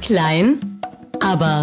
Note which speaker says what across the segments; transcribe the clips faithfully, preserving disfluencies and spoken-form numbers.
Speaker 1: Klein, aber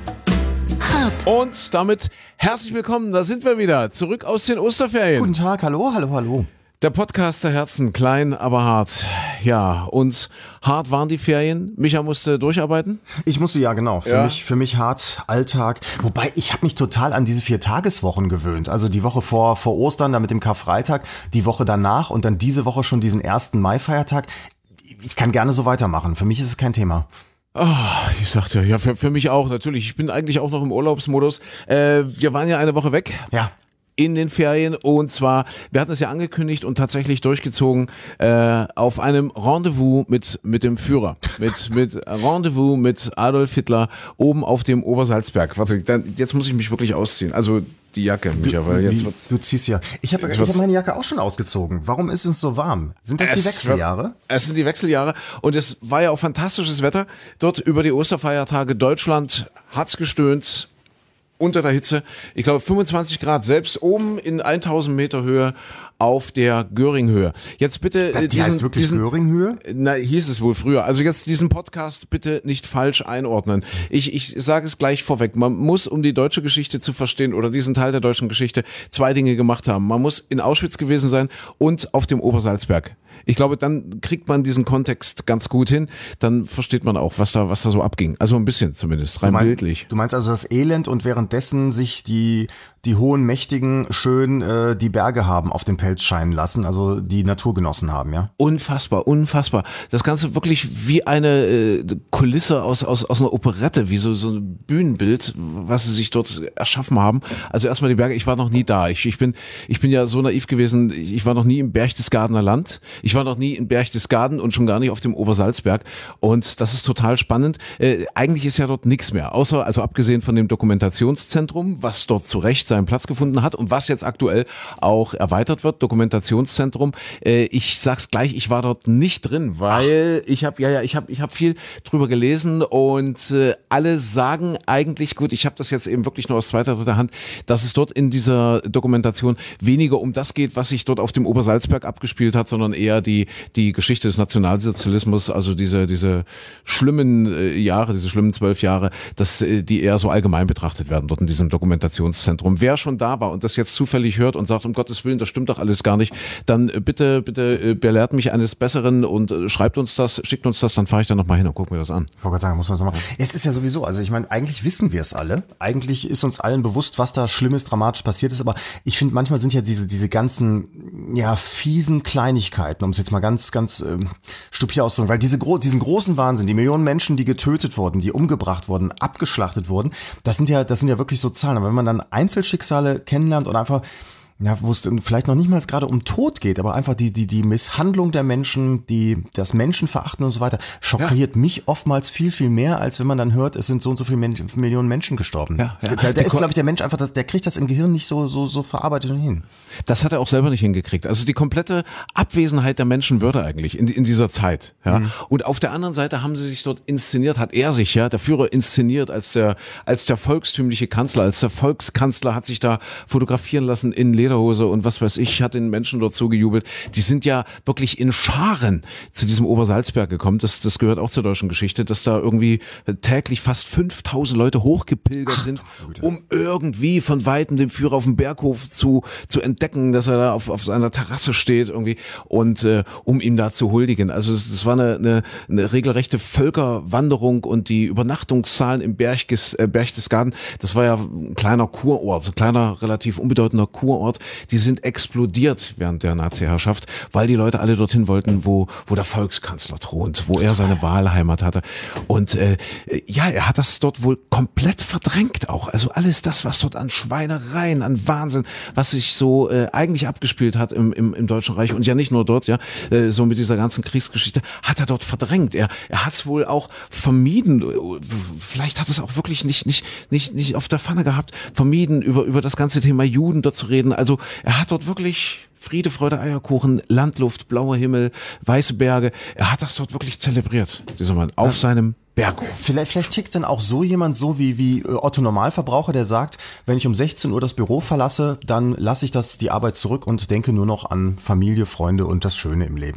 Speaker 1: hart.
Speaker 2: Und damit herzlich willkommen, da sind wir wieder, zurück aus den Osterferien.
Speaker 3: Guten Tag, hallo, hallo, hallo.
Speaker 2: Der Podcast der Herzen, klein, aber hart. Ja, und hart waren die Ferien. Micha musste durcharbeiten.
Speaker 3: Ich musste, ja genau, für,
Speaker 2: ja.
Speaker 3: Mich, für mich hart, Alltag. Wobei, ich habe mich total an diese Vier-Tageswochen gewöhnt. Also die Woche vor, vor Ostern, dann mit dem Karfreitag, die Woche danach und dann diese Woche schon diesen ersten Mai-Feiertag. Ich kann gerne so weitermachen, für mich ist es kein Thema.
Speaker 2: Oh, ich sagte ja, für, für mich auch natürlich. Ich bin eigentlich auch noch im Urlaubsmodus. Äh, wir waren ja eine Woche weg.
Speaker 3: Ja.
Speaker 2: In den Ferien, und zwar, wir hatten es ja angekündigt und tatsächlich durchgezogen, äh, auf einem Rendezvous mit mit dem Führer, mit mit Rendezvous mit Adolf Hitler oben auf dem Obersalzberg. Warte, dann, jetzt muss ich mich wirklich ausziehen. Also die Jacke, Micha, weil jetzt wird's.
Speaker 3: Du ziehst ja. Ich habe ich hab meine Jacke auch schon ausgezogen. Warum ist es so warm? Sind das die Wechseljahre?
Speaker 2: Wird, es sind die Wechseljahre und es war ja auch fantastisches Wetter dort über die Osterfeiertage. Deutschland hat's gestöhnt. Unter der Hitze, ich glaube fünfundzwanzig Grad, selbst oben in tausend Meter Höhe auf der Göringhöhe. Jetzt bitte
Speaker 3: das, die
Speaker 2: diesen,
Speaker 3: heißt wirklich
Speaker 2: diesen
Speaker 3: Göringhöhe?
Speaker 2: Na, hieß es wohl früher. Also jetzt diesen Podcast bitte nicht falsch einordnen. Ich, ich sage es gleich vorweg. Man muss, um die deutsche Geschichte zu verstehen oder diesen Teil der deutschen Geschichte, zwei Dinge gemacht haben. Man muss in Auschwitz gewesen sein und auf dem Obersalzberg. Ich glaube, dann kriegt man diesen Kontext ganz gut hin. Dann versteht man auch, was da, was da so abging. Also ein bisschen zumindest, rein
Speaker 3: du mein,
Speaker 2: bildlich.
Speaker 3: Du meinst also das Elend und währenddessen sich die, die hohen Mächtigen schön äh, die Berge haben auf den Pelz scheinen lassen, also die Natur genossen haben, ja?
Speaker 2: Unfassbar, unfassbar. Das Ganze wirklich wie eine äh, Kulisse aus, aus, aus einer Operette, wie so, so ein Bühnenbild, was sie sich dort erschaffen haben. Also erstmal die Berge, ich war noch nie da. Ich, ich bin, ich bin ja so naiv gewesen, ich war noch nie im Berchtesgadener Land. Ich war noch nie in Berchtesgaden und schon gar nicht auf dem Obersalzberg. Und das ist total spannend. Äh, eigentlich ist ja dort nichts mehr, außer, also abgesehen von dem Dokumentationszentrum, was dort zu Recht seinen Platz gefunden hat und was jetzt aktuell auch erweitert wird, Dokumentationszentrum. Äh, ich sag's gleich, ich war dort nicht drin, weil Ach. ich habe, ja, ja, ich habe, ich habe viel drüber gelesen und äh, alle sagen eigentlich, gut, ich habe das jetzt eben wirklich nur aus zweiter, dritter Hand, dass es dort in dieser Dokumentation weniger um das geht, was sich dort auf dem Obersalzberg abgespielt hat, sondern eher die die Geschichte des Nationalsozialismus, also diese diese schlimmen äh, Jahre, diese schlimmen zwölf Jahre, dass äh, die eher so allgemein betrachtet werden dort in diesem Dokumentationszentrum. Wer schon da war und das jetzt zufällig hört und sagt, um Gottes Willen, das stimmt doch alles gar nicht, dann äh, bitte bitte äh, belehrt mich eines Besseren und äh, schreibt uns das, schickt uns das, dann fahre ich da nochmal hin und gucke mir das an.
Speaker 3: Ich wollte gerade sagen, muss man so machen. Es ist ja sowieso, also ich meine, eigentlich wissen wir es alle. Eigentlich ist uns allen bewusst, was da Schlimmes, dramatisch passiert ist, aber ich finde, manchmal sind ja diese diese ganzen ja fiesen Kleinigkeiten, um es jetzt mal ganz, ganz ähm, stupide auszudrücken, weil diese gro- diesen großen Wahnsinn, die Millionen Menschen, die getötet wurden, die umgebracht wurden, abgeschlachtet wurden, das sind ja, das sind ja wirklich so Zahlen. Aber wenn man dann Einzelschicksale kennenlernt und einfach, ja, wo es vielleicht noch nicht mal gerade um Tod geht, aber einfach die, die, die Misshandlung der Menschen, die, das Menschenverachten und so weiter, schockiert ja. mich oftmals viel, viel mehr, als wenn man dann hört, es sind so und so viele Men- Millionen Menschen gestorben. Ja, ja. Da, da ist, glaube ich, der Mensch einfach, der kriegt das im Gehirn nicht so, so, so verarbeitet hin.
Speaker 2: Das hat er auch selber nicht hingekriegt. Also die komplette Abwesenheit der Menschenwürde eigentlich in, in dieser Zeit. Ja. Mhm. Und auf der anderen Seite haben sie sich dort inszeniert, hat er sich, ja, der Führer inszeniert als der, als der volkstümliche Kanzler, als der Volkskanzler, hat sich da fotografieren lassen in Lederhose und was weiß ich, hat den Menschen dort zugejubelt. Die sind ja wirklich in Scharen zu diesem Obersalzberg gekommen. Das, das gehört auch zur deutschen Geschichte, dass da irgendwie täglich fast fünftausend Leute hochgepilgert Ach, sind, um irgendwie von Weitem den Führer auf dem Berghof zu, zu entdecken, dass er da auf, auf seiner Terrasse steht irgendwie und äh, um ihm da zu huldigen. Also das war eine, eine, eine regelrechte Völkerwanderung und die Übernachtungszahlen im Berchtes, äh, Berchtesgaden, das war ja ein kleiner Kurort, so ein kleiner, relativ unbedeutender Kurort, die sind explodiert während der Nazi-Herrschaft, weil die Leute alle dorthin wollten, wo, wo der Volkskanzler thront, wo er seine Wahlheimat hatte. Und äh, ja, er hat das dort wohl komplett verdrängt auch. Also alles das, was dort an Schweinereien, an Wahnsinn, was sich so äh, eigentlich abgespielt hat im, im, im Deutschen Reich und ja nicht nur dort, ja, äh, so mit dieser ganzen Kriegsgeschichte, hat er dort verdrängt. Er, er hat es wohl auch vermieden, vielleicht hat es auch wirklich nicht, nicht, nicht, nicht auf der Pfanne gehabt, vermieden, über, über das ganze Thema Juden dort zu reden. Also er hat dort wirklich Friede, Freude, Eierkuchen, Landluft, blauer Himmel, weiße Berge. Er hat das dort wirklich zelebriert, dieser Mann, auf ja. seinem Berghof.
Speaker 3: Vielleicht, vielleicht tickt dann auch so jemand so wie, wie Otto Normalverbraucher, der sagt, wenn ich um sechzehn Uhr das Büro verlasse, dann lasse ich das die Arbeit zurück und denke nur noch an Familie, Freunde und das Schöne im Leben.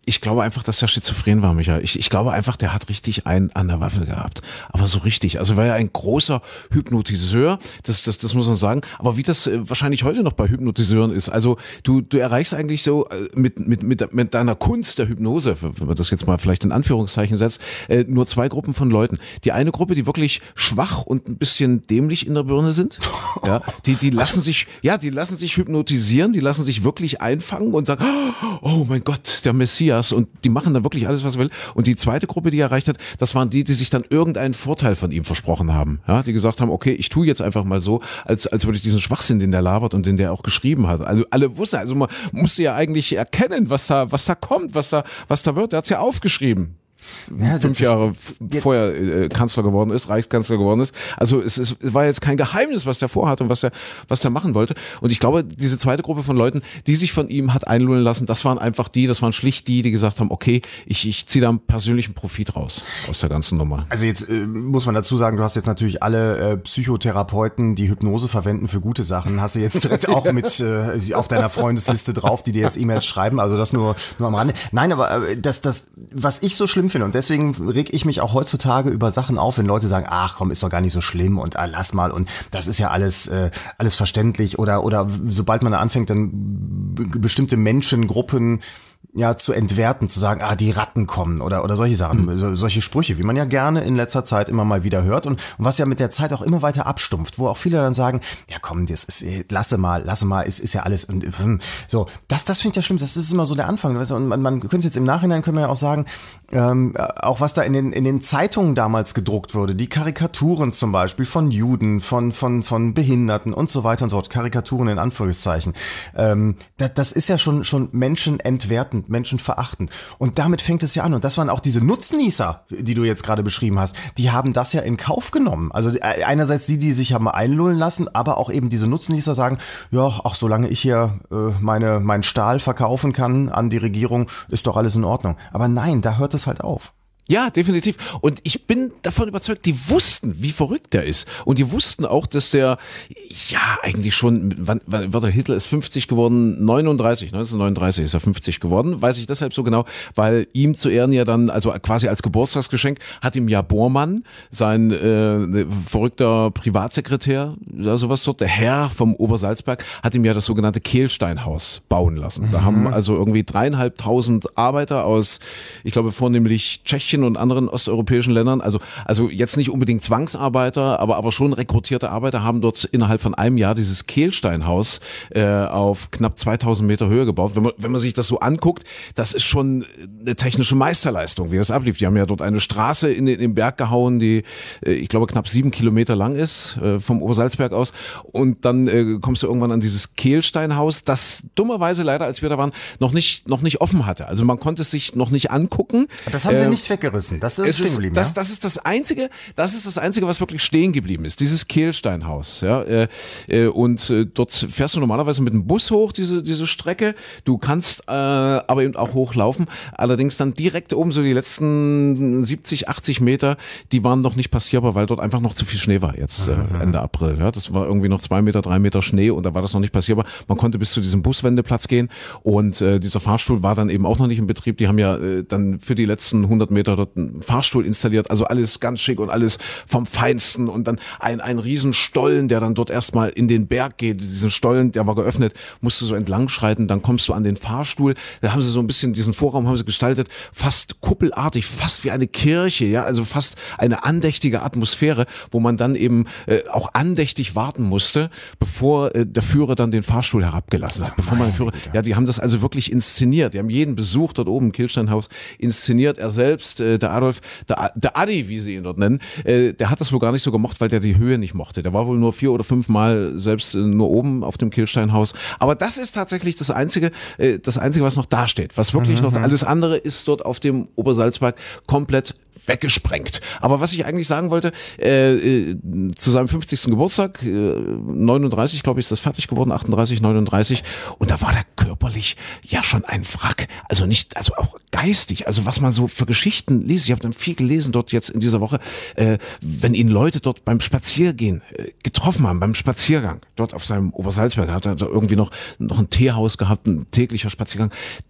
Speaker 2: Ich glaube einfach, dass der schizophren war, Michael. Ich, ich glaube einfach, der hat richtig einen an der Waffel gehabt. Aber so richtig. Also war ja ein großer Hypnotiseur. Das, das, das muss man sagen. Aber wie das äh, wahrscheinlich heute noch bei Hypnotiseuren ist. Also du, du erreichst eigentlich so äh, mit, mit, mit, mit deiner Kunst der Hypnose, wenn man das jetzt mal vielleicht in Anführungszeichen setzt, äh, nur zwei Gruppen von Leuten. Die eine Gruppe, die wirklich schwach und ein bisschen dämlich in der Birne sind. Ja, die, die lassen sich, ja, die lassen sich hypnotisieren, die lassen sich wirklich einfangen und sagen, oh mein Gott, der Messias. Und die machen dann wirklich alles, was er will. Und die zweite Gruppe, die er erreicht hat, das waren die, die sich dann irgendeinen Vorteil von ihm versprochen haben. Ja, die gesagt haben, okay, ich tue jetzt einfach mal so, als, als würde ich diesen Schwachsinn, den der labert und den der auch geschrieben hat. Also alle wussten, also man musste ja eigentlich erkennen, was da, was da kommt, was da, was da wird. Der hat's ja aufgeschrieben.
Speaker 3: Ja,
Speaker 2: fünf Jahre f- vorher äh, Kanzler geworden ist, Reichskanzler geworden ist. Also es, ist, es war jetzt kein Geheimnis, was der vorhat und was er was der machen wollte. Und ich glaube, diese zweite Gruppe von Leuten, die sich von ihm hat einlullen lassen, das waren einfach die, das waren schlicht die, die gesagt haben, okay, ich, ich ziehe da einen persönlichen Profit raus aus der ganzen Nummer.
Speaker 3: Also jetzt äh, muss man dazu sagen, du hast jetzt natürlich alle äh, Psychotherapeuten, die Hypnose verwenden für gute Sachen, hast du jetzt direkt auch mit äh, auf deiner Freundesliste drauf, die dir jetzt E-Mails schreiben. Also das nur nur am Rande. Nein, aber äh, das das was ich so schlimm finde, und deswegen reg ich mich auch heutzutage über Sachen auf, wenn Leute sagen, ach komm, ist doch gar nicht so schlimm und ah, lass mal und das ist ja alles äh, alles verständlich oder oder sobald man anfängt, dann b- bestimmte Menschengruppen ja zu entwerten, zu sagen, ah, die Ratten kommen oder oder solche Sachen, mhm. so, solche Sprüche, wie man ja gerne in letzter Zeit immer mal wieder hört und, und was ja mit der Zeit auch immer weiter abstumpft, wo auch viele dann sagen, ja komm, das ist, lasse mal, lasse mal, es ist ja alles und so, das das finde ich ja schlimm, das ist immer so der Anfang, weißt du, und man, man könnte jetzt im Nachhinein, können wir ja auch sagen, ähm, auch was da in den in den Zeitungen damals gedruckt wurde, die Karikaturen zum Beispiel von Juden, von von von Behinderten und so weiter und so fort, Karikaturen in Anführungszeichen, ähm, das, das ist ja schon schon menschenentwertend, menschenverachtend. Und damit fängt es ja an. Und das waren auch diese Nutznießer, die du jetzt gerade beschrieben hast, die haben das ja in Kauf genommen. Also einerseits die, die sich haben einlullen lassen, aber auch eben diese Nutznießer sagen, ja, ach, solange ich hier äh, meine meinen Stahl verkaufen kann an die Regierung, ist doch alles in Ordnung. Aber nein, da hört es halt auf.
Speaker 2: Ja, definitiv. Und ich bin davon überzeugt, die wussten, wie verrückt der ist. Und die wussten auch, dass der, ja, eigentlich schon, wann, wann war der Hitler ist fünfzig geworden, neununddreißig, neunzehnhundertneununddreißig ist er fünfzig geworden, weiß ich deshalb so genau, weil ihm zu Ehren ja dann, also quasi als Geburtstagsgeschenk, hat ihm ja Bormann, sein äh, verrückter Privatsekretär, ja, sowas dort, der Herr vom Obersalzberg, hat ihm ja das sogenannte Kehlsteinhaus bauen lassen. Da mhm. haben also irgendwie dreieinhalbtausend Arbeiter aus, ich glaube vornehmlich Tschechien und anderen osteuropäischen Ländern, also also jetzt nicht unbedingt Zwangsarbeiter, aber aber schon rekrutierte Arbeiter haben dort innerhalb von einem Jahr dieses Kehlsteinhaus äh, auf knapp zweitausend Meter Höhe gebaut. Wenn man wenn man sich das so anguckt, das ist schon eine technische Meisterleistung, wie das ablief. Die haben ja dort eine Straße in den, in den Berg gehauen, die äh, ich glaube knapp sieben Kilometer lang ist äh, vom Obersalzberg aus, und dann äh, kommst du irgendwann an dieses Kehlsteinhaus, das dummerweise leider, als wir da waren, noch nicht noch nicht offen hatte. Also man konnte es sich noch nicht angucken.
Speaker 3: Das haben sie
Speaker 2: äh,
Speaker 3: nicht weggerissen. Das ist stehen geblieben.
Speaker 2: Das,
Speaker 3: ja?
Speaker 2: das ist das einzige, das ist das einzige, was wirklich stehen geblieben ist. Dieses Kehlsteinhaus. Ja, äh, äh, und äh, dort fährst du normalerweise mit dem Bus hoch diese diese Strecke. Du kannst äh, aber eben auch hochlaufen. Allerdings dann direkt oben so die letzten siebzig, achtzig Meter, die waren noch nicht passierbar, weil dort einfach noch zu viel Schnee war jetzt äh, Ende April. Ja, das war irgendwie noch zwei Meter, drei Meter Schnee und da war das noch nicht passierbar. Man konnte bis zu diesem Buswendeplatz gehen und äh, dieser Fahrstuhl war dann eben auch noch nicht in Betrieb. Die haben ja äh, dann für die letzten hundert Meter dort einen Fahrstuhl installiert, also alles ganz schick und alles vom Feinsten und dann ein, ein Riesenstollen, der dann dort erstmal in den Berg geht. Diesen Stollen, der war geöffnet, musst du so entlang schreiten, dann kommst du an den Fahrstuhl. Da haben sie so ein bisschen diesen Vorraum haben sie gestaltet, fast kuppelartig, fast wie eine Kirche, ja, also fast eine andächtige Atmosphäre, wo man dann eben äh, auch andächtig warten musste, bevor äh, der Führer dann den Fahrstuhl herabgelassen hat. Bevor man den Führer, ja, die haben das also wirklich inszeniert. Die haben jeden Besuch dort oben im Kehlsteinhaus inszeniert. Er selbst, äh, der Adolf, der, der Adi, wie sie ihn dort nennen, äh, der hat das wohl gar nicht so gemocht, weil der die Höhe nicht mochte. Der war wohl nur vier oder fünf Mal selbst äh, nur oben auf dem Kehlsteinhaus. Aber das ist tatsächlich das Einzige, äh, das Einzige, was noch dasteht. Was wirklich mhm. noch, alles andere ist dort auf dem Obersalzberg komplett weggesprengt. Aber was ich eigentlich sagen wollte, äh, äh, zu seinem fünfzigsten Geburtstag, äh, neununddreißig, glaube ich, ist das fertig geworden, achtunddreißig, neununddreißig, und da war der körperlich ja schon ein Wrack. Also nicht, also auch geistig, also was man so für Geschichten liest. Ich habe dann viel gelesen dort jetzt in dieser Woche, äh, wenn ihn Leute dort beim Spaziergehen äh, getroffen haben, beim Spaziergang, dort auf seinem Obersalzberg, hat er da irgendwie noch, noch ein Teehaus gehabt, ein täglicher Spaziergang.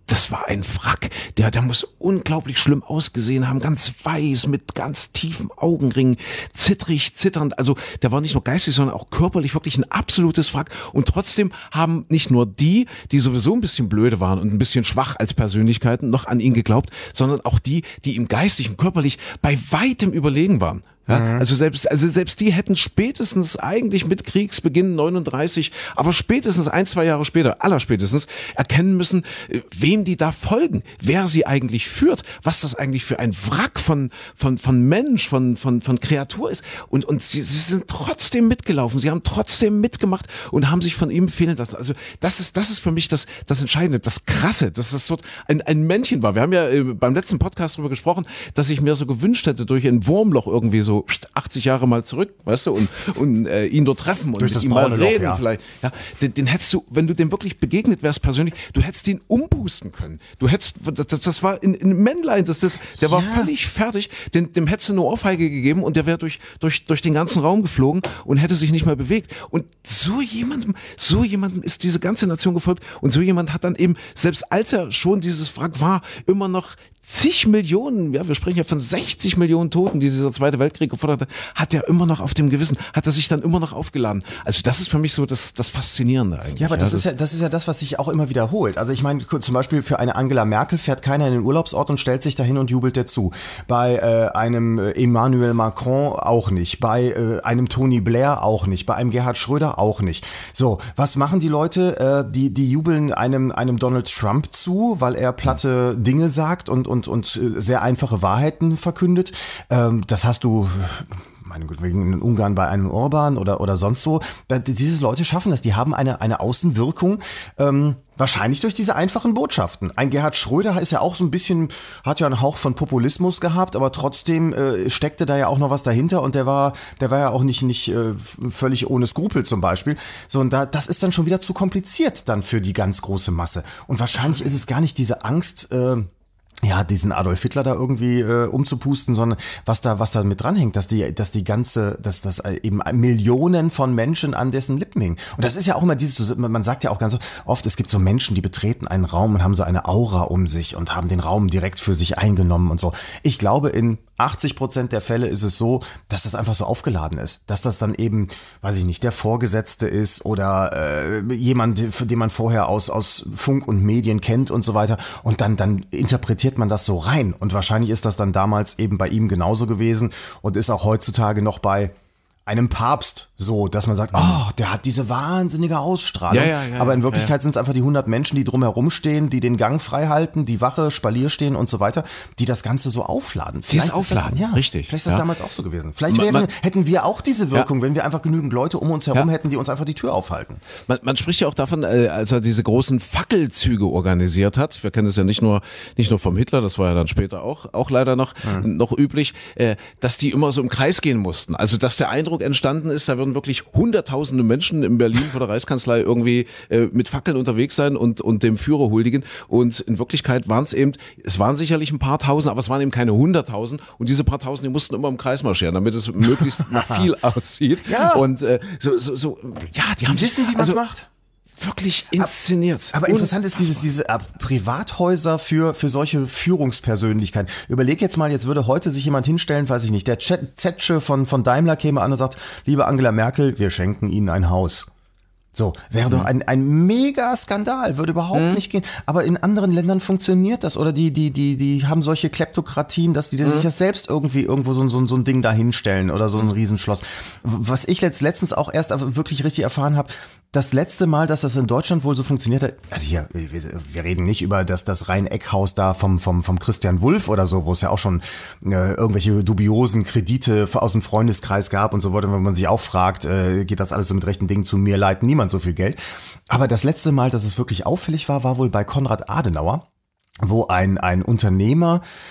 Speaker 2: das war ein Wrack, der, der muss unglaublich schlimm ausgesehen haben, ganz weiß, mit ganz tiefen Augenringen, zittrig, zitternd, also der war nicht nur geistig, sondern auch körperlich wirklich ein absolutes Wrack und trotzdem haben nicht nur die, die sowieso ein bisschen blöde waren und ein bisschen schwach als Persönlichkeiten, noch an ihn geglaubt, sondern auch die, die ihm geistig und körperlich bei weitem überlegen waren. Ja, mhm. also selbst, also selbst die hätten spätestens eigentlich mit Kriegsbeginn neununddreißig, aber spätestens ein, zwei Jahre später, allerspätestens, erkennen müssen, wem die da folgen, wer sie eigentlich führt, was das eigentlich für ein Wrack von, von, von Mensch, von, von, von Kreatur ist. Und, und sie, sie sind trotzdem mitgelaufen, sie haben trotzdem mitgemacht und haben sich von ihm fehlen lassen. Also das ist, das ist für mich das, das Entscheidende, das Krasse, dass das dort ein, ein Männchen war. Wir haben ja beim letzten Podcast darüber gesprochen, dass ich mir so gewünscht hätte, durch ein Wurmloch irgendwie so achtzig Jahre mal zurück, weißt du, und, und äh, ihn dort treffen und
Speaker 3: durch
Speaker 2: mit ihm mal reden
Speaker 3: Loch, ja.
Speaker 2: vielleicht. Ja, den, den hättest du, wenn du dem wirklich begegnet wärst persönlich, du hättest ihn umpusten können. Du hättest, das, das war in, in Männlein, das, das, der war
Speaker 3: ja.
Speaker 2: völlig fertig, den, dem hättest du eine Ohrfeige gegeben und der wäre durch, durch, durch den ganzen Raum geflogen und hätte sich nicht mehr bewegt. Und so jemandem, so jemandem ist diese ganze Nation gefolgt und so jemand hat dann eben, selbst als er schon dieses Wrack war, immer noch zig Millionen, ja, wir sprechen ja von sechzig Millionen Toten, die dieser Zweite Weltkrieg gefordert hat, hat er immer noch auf dem Gewissen, hat er sich dann immer noch aufgeladen. Also das ist für mich so das, das Faszinierende eigentlich.
Speaker 3: Ja, aber das,
Speaker 2: ja,
Speaker 3: ist ja, das ist ja das, was sich auch immer wiederholt. Also ich meine, zum Beispiel für eine Angela Merkel fährt keiner in den Urlaubsort und stellt sich dahin und jubelt der zu. Bei äh, einem Emmanuel Macron auch nicht. Bei äh, einem Tony Blair auch nicht. Bei einem Gerhard Schröder auch nicht. So, was machen die Leute? Äh, die, die jubeln einem, einem Donald Trump zu, weil er platte Dinge sagt und und und sehr einfache Wahrheiten verkündet. Ähm, das hast du meine Güte, in Ungarn bei einem Orban oder oder sonst so. Diese Leute schaffen das. Die haben eine eine Außenwirkung. Ähm, Wahrscheinlich durch diese einfachen Botschaften. Ein Gerhard Schröder ist ja auch so ein bisschen, hat ja einen Hauch von Populismus gehabt, aber trotzdem äh, steckte da ja auch noch was dahinter und der war, der war ja auch nicht nicht äh, völlig ohne Skrupel zum Beispiel. So, und da, das ist dann schon wieder zu kompliziert dann für die ganz große Masse. Und wahrscheinlich ist es gar nicht diese Angst, äh, ja, diesen Adolf Hitler da irgendwie äh, umzupusten, sondern was da, was da mit dranhängt, dass die, dass die ganze, dass das eben Millionen von Menschen an dessen Lippen hängen. Und das ist ja auch immer dieses, man sagt ja auch ganz oft, es gibt so Menschen, die betreten einen Raum und haben so eine Aura um sich und haben den Raum direkt für sich eingenommen und so. Ich glaube, in achtzig Prozent der Fälle ist es so, dass das einfach so aufgeladen ist, dass das dann eben, weiß ich nicht, der Vorgesetzte ist oder äh, jemand, für den man vorher aus aus Funk und Medien kennt und so weiter und dann dann interpretiert man das so rein und wahrscheinlich ist das dann damals eben bei ihm genauso gewesen und ist auch heutzutage noch bei einem Papst so, dass man sagt, oh, der hat diese wahnsinnige Ausstrahlung.
Speaker 2: Ja, ja, ja,
Speaker 3: aber in Wirklichkeit
Speaker 2: ja, ja.
Speaker 3: sind es einfach die hundert Menschen, die drumherum stehen, die den Gang frei halten, die Wache, Spalier stehen und so weiter, die das Ganze so aufladen.
Speaker 2: Sie ist aufladen,
Speaker 3: ja,
Speaker 2: richtig.
Speaker 3: Vielleicht ist das
Speaker 2: ja.
Speaker 3: damals auch so gewesen. Vielleicht
Speaker 2: Man,
Speaker 3: wären,
Speaker 2: man,
Speaker 3: hätten wir auch diese Wirkung,
Speaker 2: ja.
Speaker 3: wenn wir einfach genügend Leute um uns herum
Speaker 2: ja.
Speaker 3: hätten, die uns einfach die Tür aufhalten.
Speaker 2: Man, man spricht ja auch davon, äh, als er diese großen Fackelzüge organisiert hat. Wir kennen es ja nicht nur nicht nur vom Hitler, das war ja dann später auch auch leider noch mhm. noch üblich, äh, dass die immer so im Kreis gehen mussten. Also dass der Eindruck entstanden ist, da würden wirklich hunderttausende Menschen in Berlin vor der Reichskanzlei irgendwie äh, mit Fackeln unterwegs sein und und dem Führer huldigen. Und in Wirklichkeit waren es eben, es waren sicherlich ein paar Tausend, aber es waren eben keine hunderttausend. Und diese paar Tausend, die mussten immer im Kreis marschieren, damit es möglichst nach viel aussieht.
Speaker 3: Ja.
Speaker 2: Und äh, so, so, so, ja, die, die haben
Speaker 3: wissen, wie man es
Speaker 2: also,
Speaker 3: macht.
Speaker 2: Wirklich inszeniert.
Speaker 3: Aber interessant ist dieses, diese äh, Privathäuser für, für solche Führungspersönlichkeiten. Überleg jetzt mal, jetzt würde heute sich jemand hinstellen, weiß ich nicht, der Zetsche von, von Daimler käme an und sagt, liebe Angela Merkel, wir schenken Ihnen ein Haus. So, wäre mhm. doch ein, ein Mega-Skandal, würde überhaupt mhm. nicht gehen. Aber in anderen Ländern funktioniert das. Oder die, die, die, die haben solche Kleptokratien, dass die, die mhm. sich das selbst irgendwie irgendwo so, so, so ein Ding da hinstellen oder so ein Riesenschloss. Was ich letzt, letztens auch erst wirklich richtig erfahren habe, das letzte Mal, dass das in Deutschland wohl so funktioniert hat, also hier, wir, wir reden nicht über das, das Rhein-Eck-Haus da vom, vom, vom Christian Wulff oder so, wo es ja auch schon äh, irgendwelche dubiosen Kredite aus dem Freundeskreis gab und so weiter, wenn man sich auch fragt, äh, geht das alles so mit rechten Dingen zu, mir leiht niemand so viel Geld. Aber das letzte Mal, dass es wirklich auffällig war, war wohl bei Konrad Adenauer, wo ein, ein Unternehmer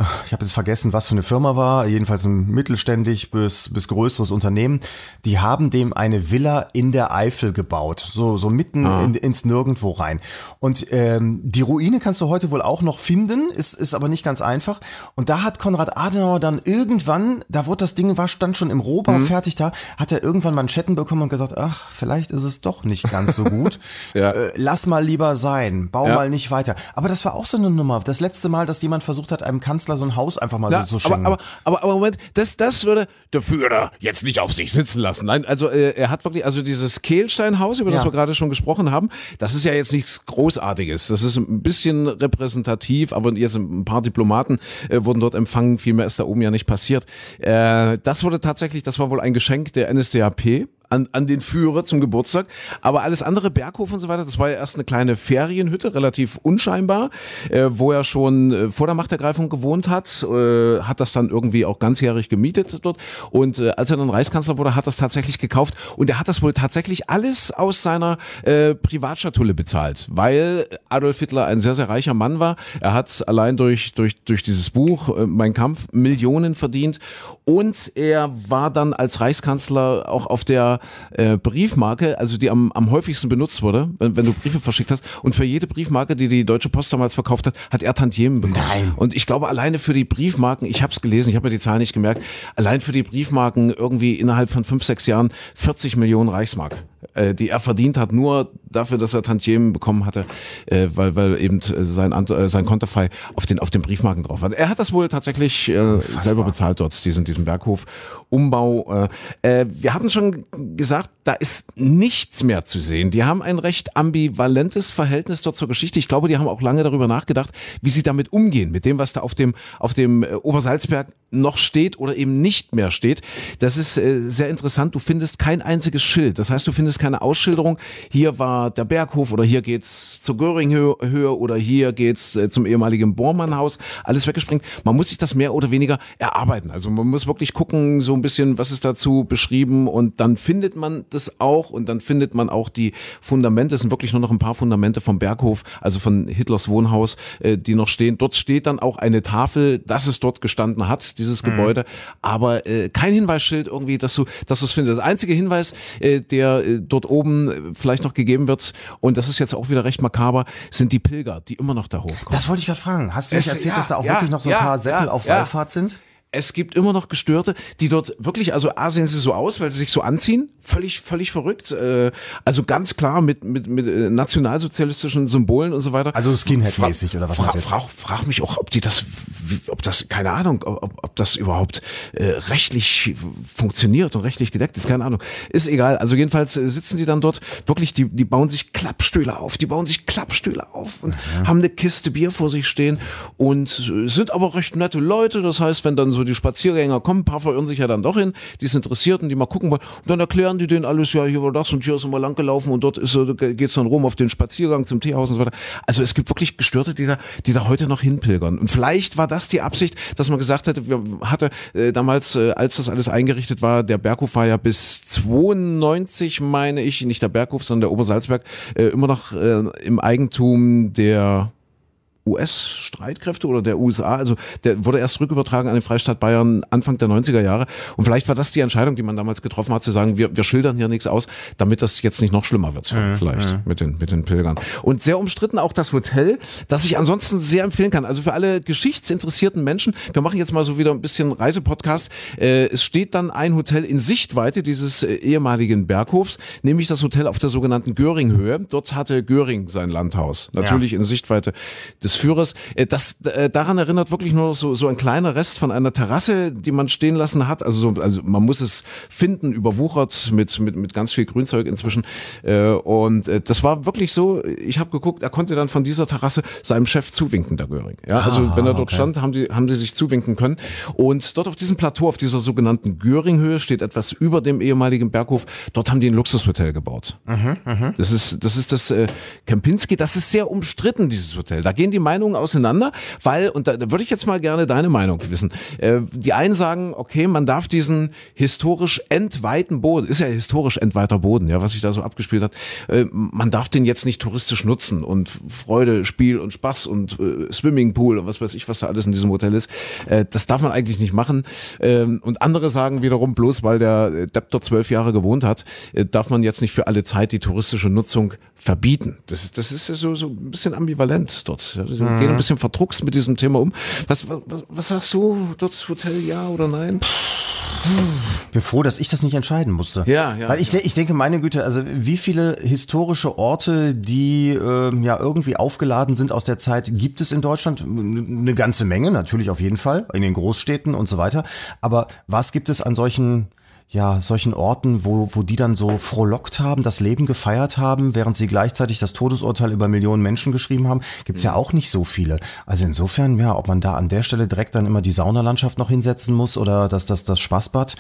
Speaker 3: ich habe jetzt vergessen, was für eine Firma war, jedenfalls ein mittelständisch bis, bis größeres Unternehmen, die haben dem eine Villa in der Eifel gebaut, so, so mitten ah. in, ins Nirgendwo rein. Und ähm, die Ruine kannst du heute wohl auch noch finden, ist, ist aber nicht ganz einfach. Und da hat Konrad Adenauer dann irgendwann, da wurde das Ding, war stand schon im Rohbau mhm. fertig da, hat er irgendwann Manschetten bekommen und gesagt, ach, vielleicht ist es doch nicht ganz so gut. ja. äh, lass mal lieber sein, bau ja. mal nicht weiter. Aber das war auch so eine Nummer. Das letzte Mal, dass jemand versucht hat, einem Kanzler so ein Haus einfach mal ja, so zu schenken.
Speaker 2: Aber, aber, aber Moment, das, das würde der Führer jetzt nicht auf sich sitzen lassen. Nein, also äh, er hat wirklich, also dieses Kehlsteinhaus, über das ja. wir gerade schon gesprochen haben, das ist ja jetzt nichts Großartiges. Das ist ein bisschen repräsentativ, aber jetzt ein paar Diplomaten äh, wurden dort empfangen. Viel mehr ist da oben ja nicht passiert. Äh, das wurde tatsächlich, das war wohl ein Geschenk der N S D A P. An, an den Führer zum Geburtstag. Aber alles andere, Berghof und so weiter, das war ja erst eine kleine Ferienhütte, relativ unscheinbar, äh, wo er schon äh, vor der Machtergreifung gewohnt hat, äh, hat das dann irgendwie auch ganzjährig gemietet dort. Und äh, als er dann Reichskanzler wurde, hat das tatsächlich gekauft. Und er hat das wohl tatsächlich alles aus seiner äh, Privatschatulle bezahlt, weil Adolf Hitler ein sehr, sehr reicher Mann war. Er hat allein durch, durch, durch dieses Buch, äh, Mein Kampf, Millionen verdient. Und er war dann als Reichskanzler auch auf der Äh, Briefmarke, also die am, am häufigsten benutzt wurde, wenn, wenn du Briefe verschickt hast. Und für jede Briefmarke, die die Deutsche Post damals verkauft hat, hat er Tantiemen bekommen.
Speaker 3: Nein.
Speaker 2: Und ich glaube, alleine für die Briefmarken, ich habe es gelesen, ich habe mir die Zahl nicht gemerkt, allein für die Briefmarken irgendwie innerhalb von fünf, sechs Jahren vierzig Millionen Reichsmark, äh, die er verdient hat, nur dafür, dass er Tantiemen bekommen hatte, äh, weil, weil eben sein, äh, sein Konterfei auf den, auf den Briefmarken drauf war. Er hat das wohl tatsächlich äh, selber bezahlt dort, diesen, diesen Berghof. Umbau. Äh, wir hatten schon gesagt, da ist nichts mehr zu sehen. Die haben ein recht ambivalentes Verhältnis dort zur Geschichte. Ich glaube, die haben auch lange darüber nachgedacht, wie sie damit umgehen, mit dem, was da auf dem, auf dem Obersalzberg noch steht oder eben nicht mehr steht. Das ist äh, sehr interessant. Du findest kein einziges Schild. Das heißt, du findest keine Ausschilderung. Hier war der Berghof oder hier geht's zur Göringhöhe oder hier geht's äh, zum ehemaligen Bormannhaus. Alles weggesprengt. Man muss sich das mehr oder weniger erarbeiten. Also man muss wirklich gucken, so ein bisschen, was ist dazu beschrieben, und dann findet man das auch und dann findet man auch die Fundamente. Es sind wirklich nur noch ein paar Fundamente vom Berghof, also von Hitlers Wohnhaus, äh, die noch stehen. Dort steht dann auch eine Tafel, dass es dort gestanden hat, dieses mhm. Gebäude, aber äh, kein Hinweisschild irgendwie, dass du dass du es findest. Der einzige Hinweis, äh, der äh, dort oben äh, vielleicht noch gegeben wird, und das ist jetzt auch wieder recht makaber, sind die Pilger, die immer noch da hochkommen.
Speaker 3: Das wollte ich gerade fragen. Hast du nicht
Speaker 2: es,
Speaker 3: erzählt,
Speaker 2: ja,
Speaker 3: dass da auch
Speaker 2: ja,
Speaker 3: wirklich noch so ein
Speaker 2: ja,
Speaker 3: paar Sättel
Speaker 2: ja,
Speaker 3: auf
Speaker 2: ja.
Speaker 3: Wallfahrt sind?
Speaker 2: Es gibt immer noch Gestörte, die dort wirklich, also A, sehen sie so aus, weil sie sich so anziehen, völlig, völlig verrückt, äh, also ganz klar mit, mit, mit äh, nationalsozialistischen Symbolen und so weiter.
Speaker 3: Also Skinhead-mäßig oder was
Speaker 2: fra
Speaker 3: meinst du jetzt?
Speaker 2: Frag, frag mich auch, ob die das, ob das, keine Ahnung, ob, ob das überhaupt äh, rechtlich funktioniert und rechtlich gedeckt ist, keine Ahnung. Ist egal, also jedenfalls äh, sitzen die dann dort, wirklich, die, die bauen sich Klappstühle auf, die bauen sich Klappstühle auf und ja. haben eine Kiste Bier vor sich stehen und äh, sind aber recht nette Leute, das heißt, wenn dann so die Spaziergänger kommen, ein paar verirren sich ja dann doch hin, die es interessiert und die mal gucken wollen. Und dann erklären die denen alles, ja, hier war das und hier ist immer lang gelaufen und dort ist, geht's dann rum auf den Spaziergang zum Teehaus und so weiter. Also es gibt wirklich Gestörte, die da, die da heute noch hinpilgern. Und vielleicht war das die Absicht, dass man gesagt hätte, wir hatte äh, damals, äh, als das alles eingerichtet war, der Berghof war ja bis zweiundneunzig, meine ich, nicht der Berghof, sondern der Obersalzberg, äh, immer noch äh, im Eigentum der U S-Streitkräfte oder der U S A, also der wurde erst rückübertragen an den Freistaat Bayern Anfang der neunziger Jahre, und vielleicht war das die Entscheidung, die man damals getroffen hat, zu sagen, wir, wir schildern hier nichts aus, damit das jetzt nicht noch schlimmer wird, mhm. vielleicht mit den, mit den Pilgern. Und sehr umstritten auch das Hotel, das ich ansonsten sehr empfehlen kann, also für alle geschichtsinteressierten Menschen, wir machen jetzt mal so wieder ein bisschen Reisepodcast, äh, es steht dann ein Hotel in Sichtweite dieses äh, ehemaligen Berghofs, nämlich das Hotel auf der sogenannten Göringhöhe. Dort hatte Göring sein Landhaus, natürlich ja. in Sichtweite des Führers. Das, äh, daran erinnert wirklich nur so, so ein kleiner Rest von einer Terrasse, die man stehen lassen hat. Also, so, also man muss es finden, überwuchert mit, mit, mit ganz viel Grünzeug inzwischen. Äh, und äh, das war wirklich so, ich habe geguckt, er konnte dann von dieser Terrasse seinem Chef zuwinken, der Göring. Ja, also ah, wenn er dort okay. stand, haben die, haben die sich zuwinken können. Und dort auf diesem Plateau, auf dieser sogenannten Göringhöhe, steht etwas über dem ehemaligen Berghof. Dort haben die ein Luxushotel gebaut. Mhm, mh. Das ist das, ist das äh, Kempinski. Das ist sehr umstritten, dieses Hotel. Da gehen die Meinungen auseinander, weil, und da, da würde ich jetzt mal gerne deine Meinung wissen, äh, die einen sagen, okay, man darf diesen historisch entweiten Boden, ist ja historisch entweiter Boden, ja, was sich da so abgespielt hat, äh, man darf den jetzt nicht touristisch nutzen und Freude, Spiel und Spaß und äh, Swimmingpool und was weiß ich, was da alles in diesem Hotel ist, äh, das darf man eigentlich nicht machen. Ähm, und andere sagen wiederum, bloß weil der Depp dort zwölf Jahre gewohnt hat, äh, darf man jetzt nicht für alle Zeit die touristische Nutzung verbieten. Das ist, das ist ja so, so ein bisschen ambivalent dort. Ja, die mhm. gehen ein bisschen verdruckst mit diesem Thema um. Was, was, was sagst du? Dort Hotel ja oder nein?
Speaker 3: Ich bin froh, dass ich das nicht entscheiden musste.
Speaker 2: Ja, ja.
Speaker 3: Weil ich, ich denke, meine Güte, also wie viele historische Orte, die äh, ja irgendwie aufgeladen sind aus der Zeit, gibt es in Deutschland? Eine ganze Menge, natürlich auf jeden Fall, in den Großstädten und so weiter. Aber was gibt es an solchen ja, solchen Orten, wo, wo die dann so frohlockt haben, das Leben gefeiert haben, während sie gleichzeitig das Todesurteil über Millionen Menschen geschrieben haben, gibt's ja auch nicht so viele. Also insofern, ja, ob man da an der Stelle direkt dann immer die Saunalandschaft noch hinsetzen muss oder das, das, das Spaßbad,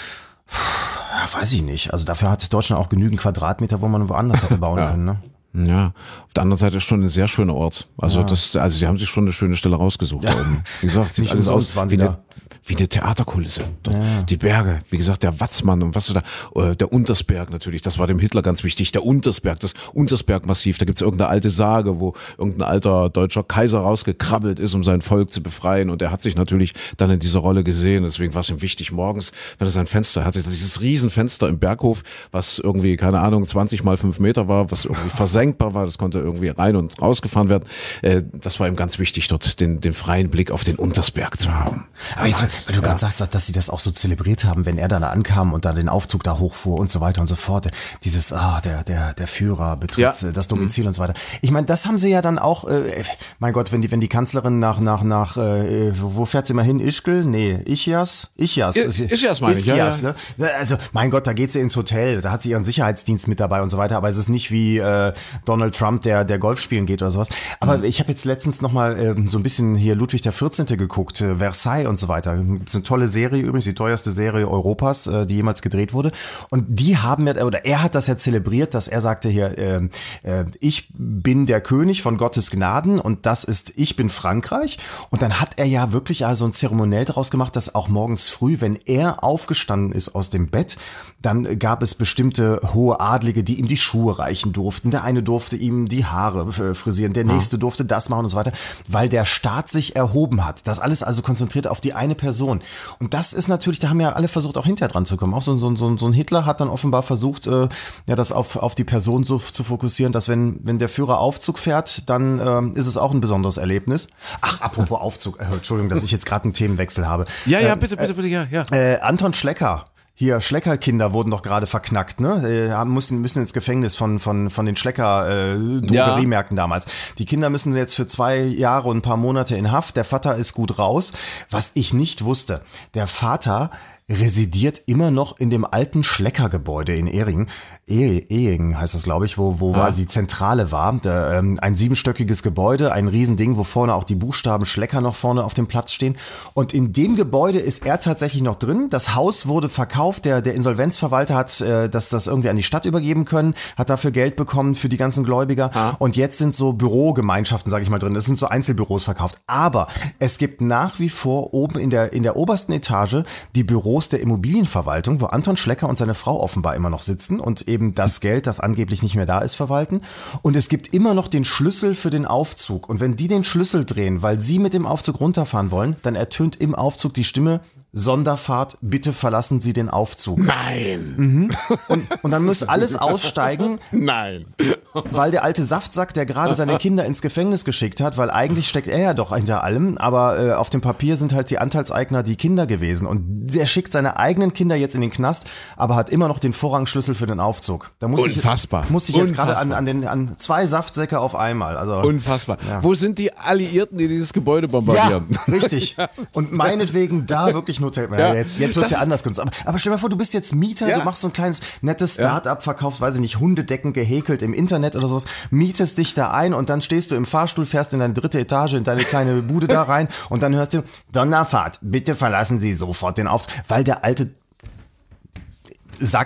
Speaker 3: ja, weiß ich nicht. Also dafür hat Deutschland auch genügend Quadratmeter, wo man woanders hätte bauen
Speaker 2: ja.
Speaker 3: können, ne?
Speaker 2: Ja, auf der anderen Seite ist schon ein sehr schöner Ort. Also
Speaker 3: ja.
Speaker 2: das, also sie haben sich schon eine schöne Stelle rausgesucht. Ja. Da oben. Wie gesagt, sieht
Speaker 3: Nicht
Speaker 2: alles aus
Speaker 3: waren
Speaker 2: wie
Speaker 3: sie
Speaker 2: eine,
Speaker 3: da.
Speaker 2: wie eine Theaterkulisse. Dort,
Speaker 3: Ja.
Speaker 2: Die Berge, wie gesagt, der Watzmann und was du da, äh, der Untersberg natürlich, das war dem Hitler ganz wichtig. Der Untersberg, das Untersbergmassiv, da gibt's irgendeine alte Sage, wo irgendein alter deutscher Kaiser rausgekrabbelt ist, um sein Volk zu befreien. Und er hat sich natürlich dann in dieser Rolle gesehen. Deswegen war es ihm wichtig, morgens, wenn er sein Fenster hatte, dieses Riesenfenster im Berghof, was irgendwie, keine Ahnung, zwanzig mal fünf Meter war, was irgendwie versenkbar war, das konnte irgendwie rein und rausgefahren werden. Äh, das war ihm ganz wichtig, dort den, den freien Blick auf den Untersberg zu haben.
Speaker 3: Aber jetzt, weil du ja. gerade sagst, dass sie das auch so zelebriert haben, wenn er dann ankam und da den Aufzug da hochfuhr und so weiter und so fort. Dieses, ah, der, der, der Führer betritt ja. das Domizil mhm. und so weiter. Ich meine, das haben sie ja dann auch, äh, mein Gott, wenn die, wenn die Kanzlerin nach, nach, nach, äh, wo fährt sie mal hin? Ischgl? Nee, Ichias? Ichias.
Speaker 2: I- Ichias meine ich, ja, ja.
Speaker 3: Ne? Also, mein Gott, da geht sie ins Hotel, da hat sie ihren Sicherheitsdienst mit dabei und so weiter, aber es ist nicht wie äh, Donald Trump, der, der Golf spielen geht oder sowas. Aber mhm. ich habe jetzt letztens nochmal äh, so ein bisschen hier Ludwig der vierzehnte geguckt, äh, Versailles und so weiter. Das ist eine tolle Serie übrigens, die teuerste Serie Europas, äh, die jemals gedreht wurde. Und die haben ja, oder er hat das ja zelebriert, dass er sagte hier, äh, äh, ich bin der König von Gottes Gnaden und das ist, ich bin Frankreich. Und dann hat er ja wirklich also ein Zeremoniell daraus gemacht, dass auch morgens früh, wenn er aufgestanden ist aus dem Bett, dann gab es bestimmte hohe Adlige, die ihm die Schuhe reichen durften. Der eine durfte ihm die Haare frisieren, der nächste durfte das machen und so weiter, weil der Staat sich erhoben hat. Das alles also konzentriert auf die eine Person. Und das ist natürlich, da haben ja alle versucht, auch hinterher dran zu kommen. Auch so, so, so, so ein Hitler hat dann offenbar versucht, äh, ja, das auf, auf die Person so zu fokussieren, dass wenn, wenn der Führer Aufzug fährt, dann ähm, ist es auch ein besonderes Erlebnis. Ach, apropos Aufzug, äh, Entschuldigung, dass ich jetzt gerade einen Themenwechsel habe.
Speaker 2: Ja, ja,
Speaker 3: äh,
Speaker 2: bitte, bitte, bitte, ja, ja.
Speaker 3: Äh, Anton Schlecker. Hier, Schleckerkinder wurden doch gerade verknackt, ne? Haben müssen, müssen ins Gefängnis von, von, von den Schlecker, äh, Drogeriemärkten ja. damals. Die Kinder müssen jetzt für zwei Jahre und ein paar Monate in Haft. Der Vater ist gut raus. Was ich nicht wusste, der Vater residiert immer noch in dem alten Schleckergebäude in Ehringen. Ehingen heißt das, glaube ich, wo, wo
Speaker 2: ah.
Speaker 3: die Zentrale war. Da, ähm, ein siebenstöckiges Gebäude, ein Riesending, wo vorne auch die Buchstaben Schlecker noch vorne auf dem Platz stehen. Und in dem Gebäude ist er tatsächlich noch drin. Das Haus wurde verkauft. Der, der Insolvenzverwalter hat äh, das, das irgendwie an die Stadt übergeben können, hat dafür Geld bekommen für die ganzen Gläubiger. Ah. Und jetzt sind so Bürogemeinschaften, sage ich mal, drin. Es sind so Einzelbüros verkauft. Aber es gibt nach wie vor oben in der, in der obersten Etage die Büros der Immobilienverwaltung, wo Anton Schlecker und seine Frau offenbar immer noch sitzen und eben das Geld, das angeblich nicht mehr da ist, verwalten. Und es gibt immer noch den Schlüssel für den Aufzug. Und wenn die den Schlüssel drehen, weil sie mit dem Aufzug runterfahren wollen, dann ertönt im Aufzug die Stimme: Sonderfahrt, bitte verlassen Sie den Aufzug.
Speaker 2: Nein.
Speaker 3: Mhm. Und, und dann muss alles aussteigen.
Speaker 2: Nein.
Speaker 3: Weil der alte Saftsack, der gerade seine Kinder ins Gefängnis geschickt hat, weil eigentlich steckt er ja doch hinter allem, aber äh, auf dem Papier sind halt die Anteilseigner die Kinder gewesen. Und der schickt seine eigenen Kinder jetzt in den Knast, aber hat immer noch den Vorrangschlüssel für den Aufzug. Da muss
Speaker 2: Unfassbar.
Speaker 3: Ich, muss ich jetzt gerade an, an, den, an zwei Saftsäcke auf einmal. Also,
Speaker 2: Unfassbar.
Speaker 3: Ja.
Speaker 2: Wo sind die Alliierten, die dieses Gebäude bombardieren?
Speaker 3: Ja, richtig. Und meinetwegen da wirklich nur... Ja,
Speaker 2: Ja.
Speaker 3: jetzt jetzt wird es ja anders genutzt. Aber, aber stell dir mal vor, du bist jetzt Mieter,
Speaker 2: Ja.
Speaker 3: du machst so ein kleines nettes Start-up, verkaufst, weiß ich nicht, Hundedecken gehäkelt im Internet oder sowas, mietest dich da ein und dann stehst du im Fahrstuhl, fährst in deine dritte Etage, in deine kleine Bude da rein und dann hörst du: Donnerfahrt, bitte verlassen Sie sofort den Aufzug, weil der alte Sack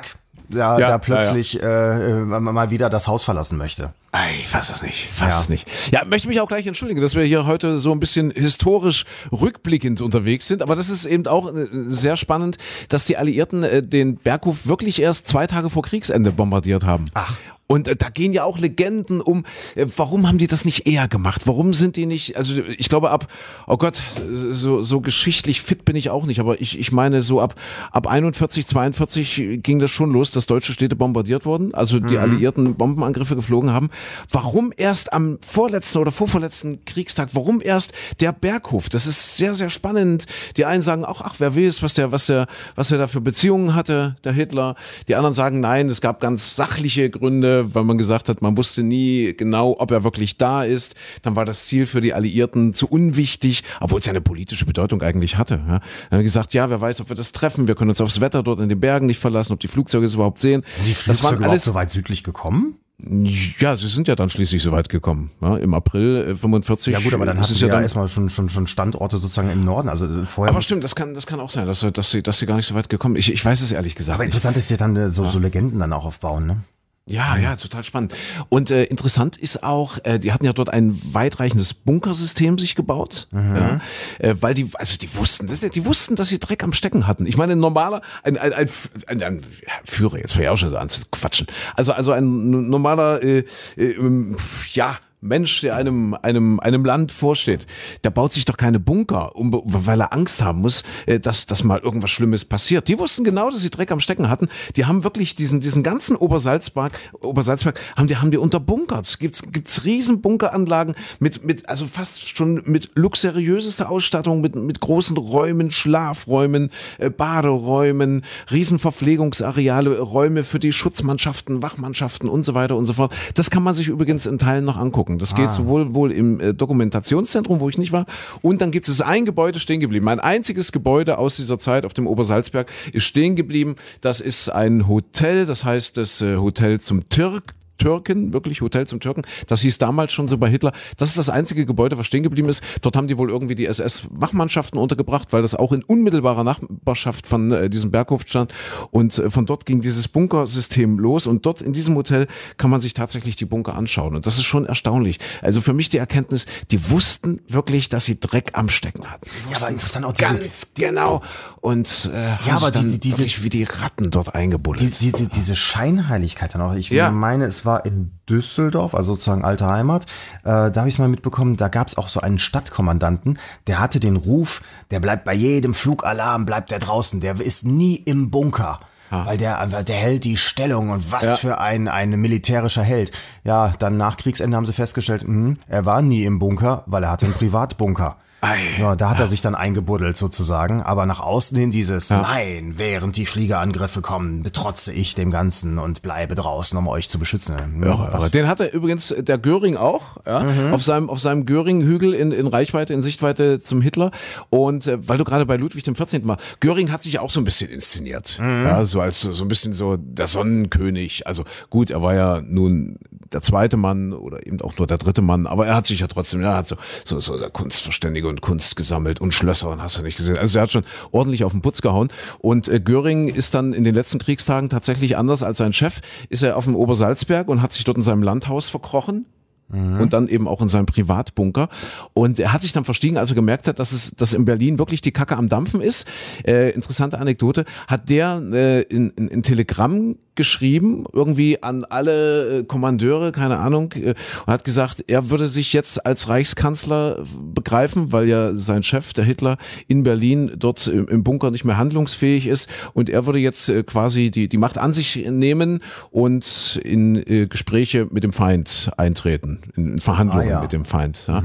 Speaker 3: da,
Speaker 2: Ja,
Speaker 3: da plötzlich
Speaker 2: ja,
Speaker 3: Äh, mal wieder das Haus verlassen möchte.
Speaker 2: Ich fass es nicht, fass
Speaker 3: Ja.
Speaker 2: es nicht. Ja, möchte mich auch gleich entschuldigen, dass wir hier heute so ein bisschen historisch rückblickend unterwegs sind, aber das ist eben auch äh, sehr spannend, dass die Alliierten äh, den Berghof wirklich erst zwei Tage vor Kriegsende bombardiert haben.
Speaker 3: Ach.
Speaker 2: Und äh, da gehen ja auch Legenden um, äh, warum haben die das nicht eher gemacht? Warum sind die nicht, also ich glaube ab, oh Gott, so, so geschichtlich fit bin ich auch nicht, aber ich, ich meine so ab, ab einundvierzig, zweiundvierzig ging das schon los, dass deutsche Städte bombardiert wurden, also die Alliierten Bombenangriffe geflogen haben. Warum erst am vorletzten oder vorvorletzten Kriegstag, warum erst der Berghof? Das ist sehr, sehr spannend. Die einen sagen auch, ach, wer weiß, was der, was der, was er da für Beziehungen hatte, der Hitler. Die anderen sagen, nein, es gab ganz sachliche Gründe, weil man gesagt hat, man wusste nie genau, ob er wirklich da ist. Dann war das Ziel für die Alliierten zu unwichtig, obwohl es ja eine politische Bedeutung eigentlich hatte. Ja. Dann haben gesagt, ja, wer weiß, ob wir das treffen. Wir können uns aufs Wetter dort in den Bergen nicht verlassen, ob die Flugzeuge es überhaupt sehen.
Speaker 3: Sind die
Speaker 2: das
Speaker 3: Flugzeuge
Speaker 2: waren
Speaker 3: überhaupt
Speaker 2: alles,
Speaker 3: so weit südlich gekommen?
Speaker 2: ja, sie sind ja dann schließlich so weit gekommen. Ja, im April äh, fünfundvierzig.
Speaker 3: Ja gut, aber dann
Speaker 2: ist
Speaker 3: hatten
Speaker 2: es
Speaker 3: sie
Speaker 2: ja
Speaker 3: ja,
Speaker 2: dann,
Speaker 3: erstmal schon, schon, schon Standorte sozusagen im Norden. Also vorher.
Speaker 2: aber stimmt, das kann, das kann auch sein, dass, dass, sie, dass sie gar nicht so weit gekommen. Ich, ich weiß es ehrlich gesagt
Speaker 3: aber
Speaker 2: nicht.
Speaker 3: interessant ist ja dann äh, so, so Legenden dann auch aufbauen, ne?
Speaker 2: Ja, ja, total spannend. Und äh, interessant ist auch, äh, die hatten ja dort ein weitreichendes Bunkersystem sich gebaut, ja, äh, weil die, also die wussten, das, die wussten, dass sie Dreck am Stecken hatten. Ich meine, ein normaler, ein, ein, ein, ein, ein Führer, jetzt fange ich auch schon so an zu quatschen. Also, also ein normaler, äh, äh, ja, Mensch, der einem, einem, einem Land vorsteht, der baut sich doch keine Bunker, um, weil er Angst haben muss, dass, dass mal irgendwas Schlimmes passiert. Die wussten genau, dass sie Dreck am Stecken hatten. Die haben wirklich diesen, diesen ganzen Obersalzberg, Obersalzberg, haben die, haben die unterbunkert. Gibt's, gibt's riesen Bunkeranlagen mit, mit, also fast schon mit luxuriösester Ausstattung, mit, mit großen Räumen, Schlafräumen, äh, Baderäumen, riesen Verpflegungsareale, Räume für die Schutzmannschaften, Wachmannschaften und so weiter und so fort. Das kann man sich übrigens in Teilen noch angucken. Das geht
Speaker 3: Ah.
Speaker 2: sowohl wohl im äh, Dokumentationszentrum, wo ich nicht war, und dann gibt es ein Gebäude stehen geblieben. Ein einziges Gebäude aus dieser Zeit auf dem Obersalzberg ist stehen geblieben. Das ist ein Hotel, das heißt das äh, Hotel zum Türk. Türken, wirklich Hotel zum Türken. Das hieß damals schon so bei Hitler. Das ist das einzige Gebäude, was stehen geblieben ist. Dort haben die wohl irgendwie die S S-Wachmannschaften untergebracht, weil das auch in unmittelbarer Nachbarschaft von äh, diesem Berghof stand. Und äh, von dort ging dieses Bunkersystem los. Und dort in diesem Hotel kann man sich tatsächlich die Bunker anschauen. Und das ist schon erstaunlich. Also für mich die Erkenntnis, die wussten wirklich, dass sie Dreck am Stecken hatten. Die
Speaker 3: Ja, aber
Speaker 2: wussten
Speaker 3: interessant auch diese,
Speaker 2: ganz genau. Und äh, haben
Speaker 3: Ja, aber
Speaker 2: sich dann
Speaker 3: diese- diese-
Speaker 2: wirklich wie die Ratten dort eingebuddelt.
Speaker 3: Die, diese, diese Scheinheiligkeit dann auch. Ich
Speaker 2: Ja.
Speaker 3: meine, es war in Düsseldorf, also sozusagen alte Heimat. Äh, da habe ich es mal mitbekommen, da gab es auch so einen Stadtkommandanten, der hatte den Ruf, der bleibt bei jedem Flugalarm, bleibt der draußen, der ist nie im Bunker. Weil der, weil der hält die Stellung und was
Speaker 2: Ja.
Speaker 3: für ein, ein militärischer Held. Ja, dann nach Kriegsende haben sie festgestellt, mh, er war nie im Bunker, weil er hatte einen Privatbunker.
Speaker 2: Ei.
Speaker 3: So, da hat er sich dann eingebuddelt sozusagen, aber nach außen hin dieses Nein, während die Fliegerangriffe kommen, betrotze ich dem Ganzen und bleibe draußen, um euch zu beschützen. Hm,
Speaker 2: Ja,
Speaker 3: was-
Speaker 2: aber den hatte übrigens der Göring auch, ja, auf seinem, auf seinem Göring-Hügel in, in Reichweite, in Sichtweite zum Hitler. Und äh, weil du gerade bei Ludwig dem vierzehnten war, Göring hat sich auch so ein bisschen inszeniert. Ja, so als so, so ein bisschen so der Sonnenkönig. Also gut, er war ja nun der zweite Mann oder eben auch nur der dritte Mann, aber er hat sich ja trotzdem, er hat so, so, so der Kunstverständige und Kunst gesammelt und Schlösser und hast du nicht gesehen. Also er hat schon ordentlich auf den Putz gehauen. Und äh, Göring ist dann in den letzten Kriegstagen tatsächlich anders als sein Chef, ist er auf dem Obersalzberg und hat sich dort in seinem Landhaus verkrochen. Und dann eben auch in seinem Privatbunker. Und er hat sich dann verstiegen, als er gemerkt hat, dass es, dass in Berlin wirklich die Kacke am Dampfen ist. Äh, interessante Anekdote. Hat der äh, in, in, in Telegramm geschrieben, irgendwie an alle äh, Kommandeure, keine Ahnung, äh, und hat gesagt, er würde sich jetzt als Reichskanzler begreifen, weil ja sein Chef, der Hitler, in Berlin dort im, im Bunker nicht mehr handlungsfähig ist. Und er würde jetzt äh, quasi die, die Macht an sich nehmen und in äh, Gespräche mit dem Feind eintreten. In Verhandlungen
Speaker 3: Ah, ja.
Speaker 2: mit dem Feind. Ja.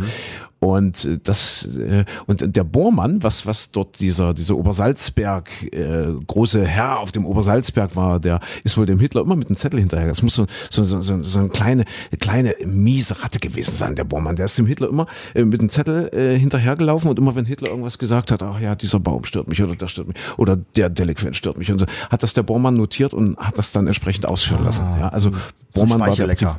Speaker 2: Und äh, das äh, und der Bormann, was was dort dieser dieser Obersalzberg äh, große Herr auf dem Obersalzberg war, der ist wohl dem Hitler immer mit einem Zettel hinterher. Das muss so so so, so, so eine kleine kleine miese Ratte gewesen sein, der Bormann. Der ist dem Hitler immer äh, mit einem Zettel äh, hinterhergelaufen und immer wenn Hitler irgendwas gesagt hat, ach ja, dieser Baum stört mich oder das stört mich oder der Delinquent stört mich und so, hat das der Bormann notiert und hat das dann entsprechend ausführen lassen. Ja, also
Speaker 3: so
Speaker 2: Bormann war, der,
Speaker 3: Speichellecker.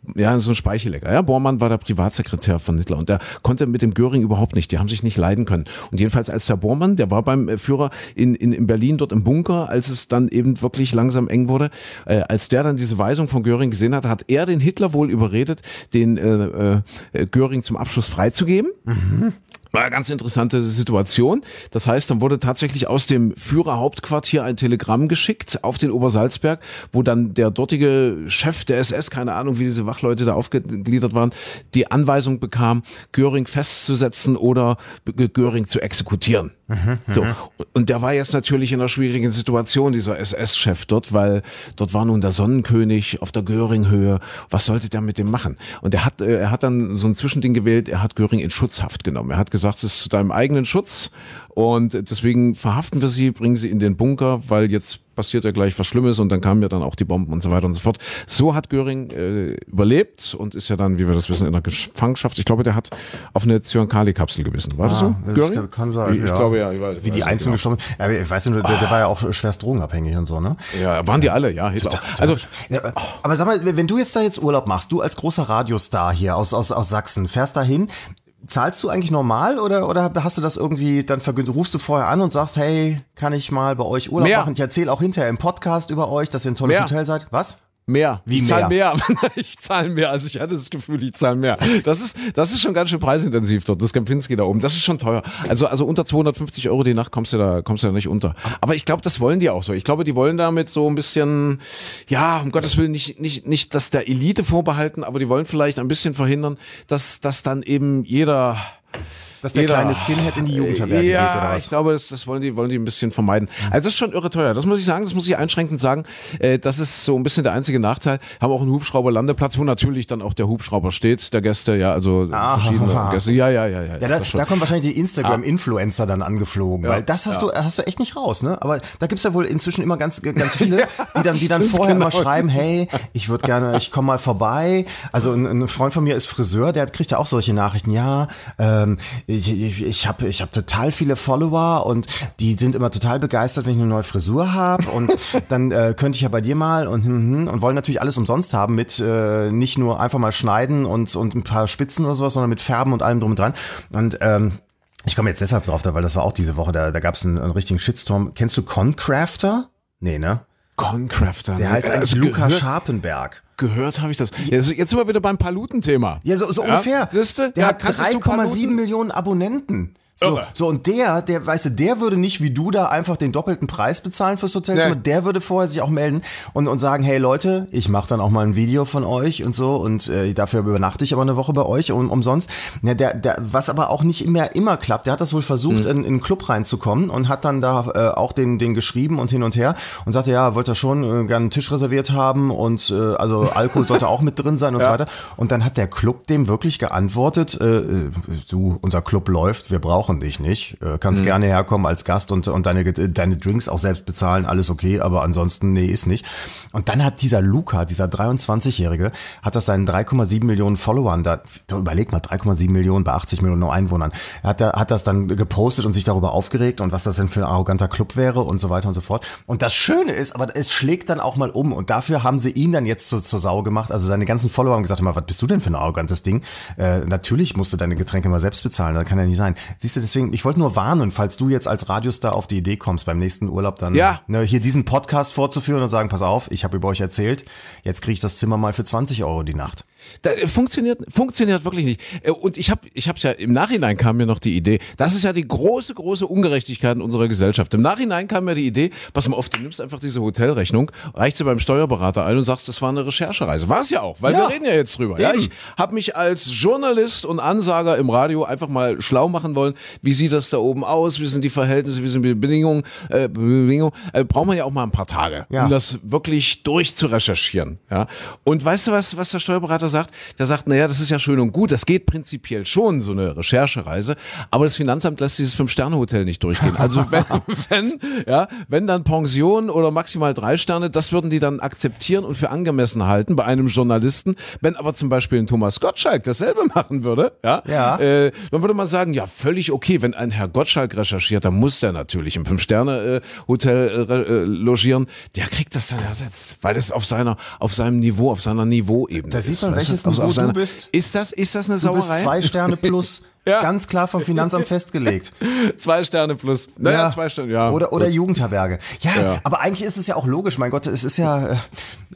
Speaker 2: ja, so ein Speichellecker. Ja, Bormann war der Privatsekretär von Hitler und der konnte mit dem Göring überhaupt nicht. Die haben sich nicht leiden können. Und jedenfalls als der Bormann, der war beim Führer in, in, in Berlin dort im Bunker, als es dann eben wirklich langsam eng wurde, äh, als der dann diese Weisung von Göring gesehen hat, hat er den Hitler wohl überredet, den äh, äh, Göring zum Abschluss freizugeben. Mhm. War eine ganz interessante Situation. Das heißt, dann wurde tatsächlich aus dem Führerhauptquartier ein Telegramm geschickt auf den Obersalzberg, wo dann der dortige Chef der S S, keine Ahnung, wie diese Wachleute da aufgegliedert waren, die Anweisung bekam, Göring festzusetzen oder Göring zu exekutieren. Mhm, so. Und der war jetzt natürlich in einer schwierigen Situation, dieser S S-Chef dort, weil dort war nun der Sonnenkönig auf der Göring-Höhe. Was sollte der mit dem machen? Und er hat, er hat dann so ein Zwischending gewählt, er hat Göring in Schutzhaft genommen. Er hat gesagt, es ist zu deinem eigenen Schutz und deswegen verhaften wir sie, bringen sie in den Bunker, weil jetzt passiert ja gleich was Schlimmes und dann kamen ja dann auch die Bomben und so weiter und so fort. So hat Göring äh, überlebt und ist ja dann, wie wir das wissen, in der Gefangenschaft. Ich glaube, der hat auf eine Cyankali-Kapsel gebissen. War das
Speaker 3: ah,
Speaker 2: so, Göring?
Speaker 3: Das kann sein,
Speaker 2: ich, ich
Speaker 3: ja.
Speaker 2: glaube ja. Ich weiß,
Speaker 3: wie
Speaker 2: weiß
Speaker 3: die Einzelnen gestorben sind. Ja, ich weiß nicht, der, der war ja auch schwerst drogenabhängig und so, ne?
Speaker 2: Ja, waren die alle, ja. Hitler
Speaker 3: Total,
Speaker 2: auch. Also,
Speaker 3: ja, aber sag mal, wenn du jetzt da jetzt Urlaub machst, du als großer Radiostar hier aus, aus, aus Sachsen, fährst dahin, zahlst du eigentlich normal oder, oder hast du das irgendwie dann vergünstigt? Rufst du vorher an und sagst, hey, kann ich mal bei euch Urlaub
Speaker 2: Mehr.
Speaker 3: machen? Ich erzähle auch hinterher im Podcast über euch, dass ihr ein tolles
Speaker 2: Mehr.
Speaker 3: Hotel seid. Was?
Speaker 2: Mehr.
Speaker 3: Wie
Speaker 2: ich zahle
Speaker 3: mehr?
Speaker 2: mehr. Ich zahle mehr. Also ich hatte das Gefühl, ich zahle mehr. Das ist, das ist schon ganz schön preisintensiv dort, das Kempinski da oben. Das ist schon teuer. Also, also unter zweihundertfünfzig Euro die Nacht kommst du da, kommst du da nicht unter. Aber ich glaube, das wollen die auch so. Ich glaube, die wollen damit so ein bisschen, ja, um Gottes Willen nicht, nicht, nicht das der Elite vorbehalten, aber die wollen vielleicht ein bisschen verhindern, dass, dass dann eben jeder,
Speaker 3: Dass der
Speaker 2: Jeder.
Speaker 3: kleine Skinhead in die Jugendherberge
Speaker 2: ja,
Speaker 3: geht, oder was?
Speaker 2: ich glaube, das, das wollen die, wollen die ein bisschen vermeiden. Also das ist schon irre teuer. Das muss ich sagen, das muss ich einschränkend sagen. Äh, das ist so ein bisschen der einzige Nachteil. Haben auch einen Hubschrauberlandeplatz, wo natürlich dann auch der Hubschrauber steht, der Gäste, ja, also
Speaker 3: Ah.
Speaker 2: verschiedene Gäste. Ja, ja, ja, ja.
Speaker 3: Ja, da,
Speaker 2: das schon.
Speaker 3: da kommen wahrscheinlich die Instagram-Influencer dann angeflogen,
Speaker 2: Ja,
Speaker 3: weil das hast
Speaker 2: ja.
Speaker 3: du hast du echt nicht raus, ne? Aber da gibt's ja wohl inzwischen immer ganz ganz viele, die dann die dann vorher
Speaker 2: genau.
Speaker 3: immer schreiben, hey, ich würde gerne, ich komme mal vorbei. Also ein, ein Freund von mir ist Friseur, der kriegt ja auch solche Nachrichten. Ja, ähm, ich, ich, ich habe ich hab total viele Follower und die sind immer total begeistert, wenn ich eine neue Frisur habe und dann äh, könnte ich ja bei dir mal und hm, hm, und wollen natürlich alles umsonst haben mit äh, nicht nur einfach mal schneiden und und ein paar Spitzen oder sowas, sondern mit Färben und allem drum und dran. Und ähm, ich komme jetzt deshalb drauf, weil das war auch diese Woche, da, da gab es einen, einen richtigen Shitstorm. Kennst du Concrafter? Nee, ne?
Speaker 2: Concrafter.
Speaker 3: Der heißt eigentlich
Speaker 2: Also
Speaker 3: Luca
Speaker 2: gehört,
Speaker 3: Scharpenberg.
Speaker 2: Gehört habe ich das. Jetzt, jetzt sind wir wieder beim Paluten-Thema.
Speaker 3: Ja, so, so ungefähr.
Speaker 2: Siehste?
Speaker 3: Der
Speaker 2: Ja,
Speaker 3: hat
Speaker 2: kanntest du
Speaker 3: drei Komma sieben
Speaker 2: Paluten?
Speaker 3: Millionen Abonnenten. So,
Speaker 2: Irre.
Speaker 3: so, und der, der, weißt du, der würde nicht wie du da einfach den doppelten Preis bezahlen fürs Hotelzimmer,
Speaker 2: Nee.
Speaker 3: der würde vorher sich auch melden und, und sagen, hey Leute, ich mache dann auch mal ein Video von euch und so und äh, dafür übernachte ich aber eine Woche bei euch um, umsonst. Ja, der, der, was aber auch nicht immer, immer klappt, der hat das wohl versucht,
Speaker 2: Mhm.
Speaker 3: in, in einen Club reinzukommen und hat dann da äh, auch den, den geschrieben und hin und her und sagte, ja, wollte er schon äh, gerne einen Tisch reserviert haben und äh, also Alkohol sollte auch mit drin sein und
Speaker 2: Ja.
Speaker 3: so weiter. Und dann hat der Club dem wirklich geantwortet, äh, äh, du, unser Club läuft, wir brauchen dich nicht. Äh, kannst
Speaker 2: Mhm.
Speaker 3: gerne herkommen als Gast und, und deine, deine Drinks auch selbst bezahlen, alles okay, aber ansonsten, nee, ist nicht. Und dann hat dieser Luca, dieser dreiundzwanzigjährige, hat das seinen drei Komma sieben Millionen Followern, da, da überleg mal, drei Komma sieben Millionen bei achtzig Millionen Einwohnern, hat, er- hat das dann gepostet und sich darüber aufgeregt und was das denn für ein arroganter Club wäre und so weiter und so fort. Und das Schöne ist, aber es schlägt dann auch mal um und dafür haben sie ihn dann jetzt zur, zur Sau gemacht, also seine ganzen Follower haben gesagt, mal, was bist du denn für ein arrogantes Ding? Äh, natürlich musst du deine Getränke mal selbst bezahlen, das kann ja nicht sein. Siehst du, deswegen, ich wollte nur warnen, falls du jetzt als Radiostar auf die Idee kommst, beim nächsten Urlaub dann
Speaker 2: Ja.
Speaker 3: ne, hier diesen Podcast vorzuführen und sagen, pass auf, ich habe über euch erzählt, jetzt kriege ich das Zimmer mal für zwanzig Euro die Nacht.
Speaker 2: Da, äh, funktioniert, funktioniert wirklich nicht. Äh, Und ich habe ich hab's ja, im Nachhinein kam mir noch die Idee, das ist ja die große, große Ungerechtigkeit in unserer Gesellschaft. Im Nachhinein kam mir die Idee, pass mal auf, du nimmst einfach diese Hotelrechnung, reichst sie beim Steuerberater ein und sagst, das war eine Recherchereise. War es ja auch, weil
Speaker 3: Ja.
Speaker 2: wir reden ja jetzt drüber. Ja,
Speaker 3: Eben.
Speaker 2: ich habe mich als Journalist und Ansager im Radio einfach mal schlau machen wollen. Wie sieht das da oben aus? Wie sind die Verhältnisse? Wie sind die Bedingungen? Äh, Bedingungen? Äh, braucht man ja auch mal ein paar Tage,
Speaker 3: Ja.
Speaker 2: um das wirklich durchzurecherchieren. Ja? Und weißt du, was, was der Steuerberater sagt? Der sagt, naja, das ist ja schön und gut, das geht prinzipiell schon, so eine Recherchereise, aber das Finanzamt lässt dieses Fünf-Sterne-Hotel nicht durchgehen. Also wenn, wenn, ja, wenn dann Pension oder maximal drei Sterne, das würden die dann akzeptieren und für angemessen halten bei einem Journalisten. Wenn aber zum Beispiel ein Thomas Gottschalk dasselbe machen würde, ja,
Speaker 3: Ja.
Speaker 2: Äh, dann würde man sagen, ja, völlig okay, wenn ein Herr Gottschalk recherchiert, dann muss der natürlich im Fünf-Sterne-Hotel äh, äh, logieren. Der kriegt das dann ersetzt, weil es auf seiner, auf seinem Niveau, auf seiner Niveauebene
Speaker 3: Da
Speaker 2: ist.
Speaker 3: sieht man an welches Niveau du bist?
Speaker 2: Ist das, ist das eine
Speaker 3: Du bist
Speaker 2: Sauerei?
Speaker 3: zwei Sterne plus.
Speaker 2: Ja.
Speaker 3: Ganz klar vom Finanzamt festgelegt.
Speaker 2: Zwei Sterne plus. Naja, ja. zwei Sterne, ja.
Speaker 3: Oder, oder
Speaker 2: Gut.
Speaker 3: Jugendherberge. Ja,
Speaker 2: Ja.
Speaker 3: aber eigentlich ist es ja auch logisch. Mein Gott, es ist ja äh,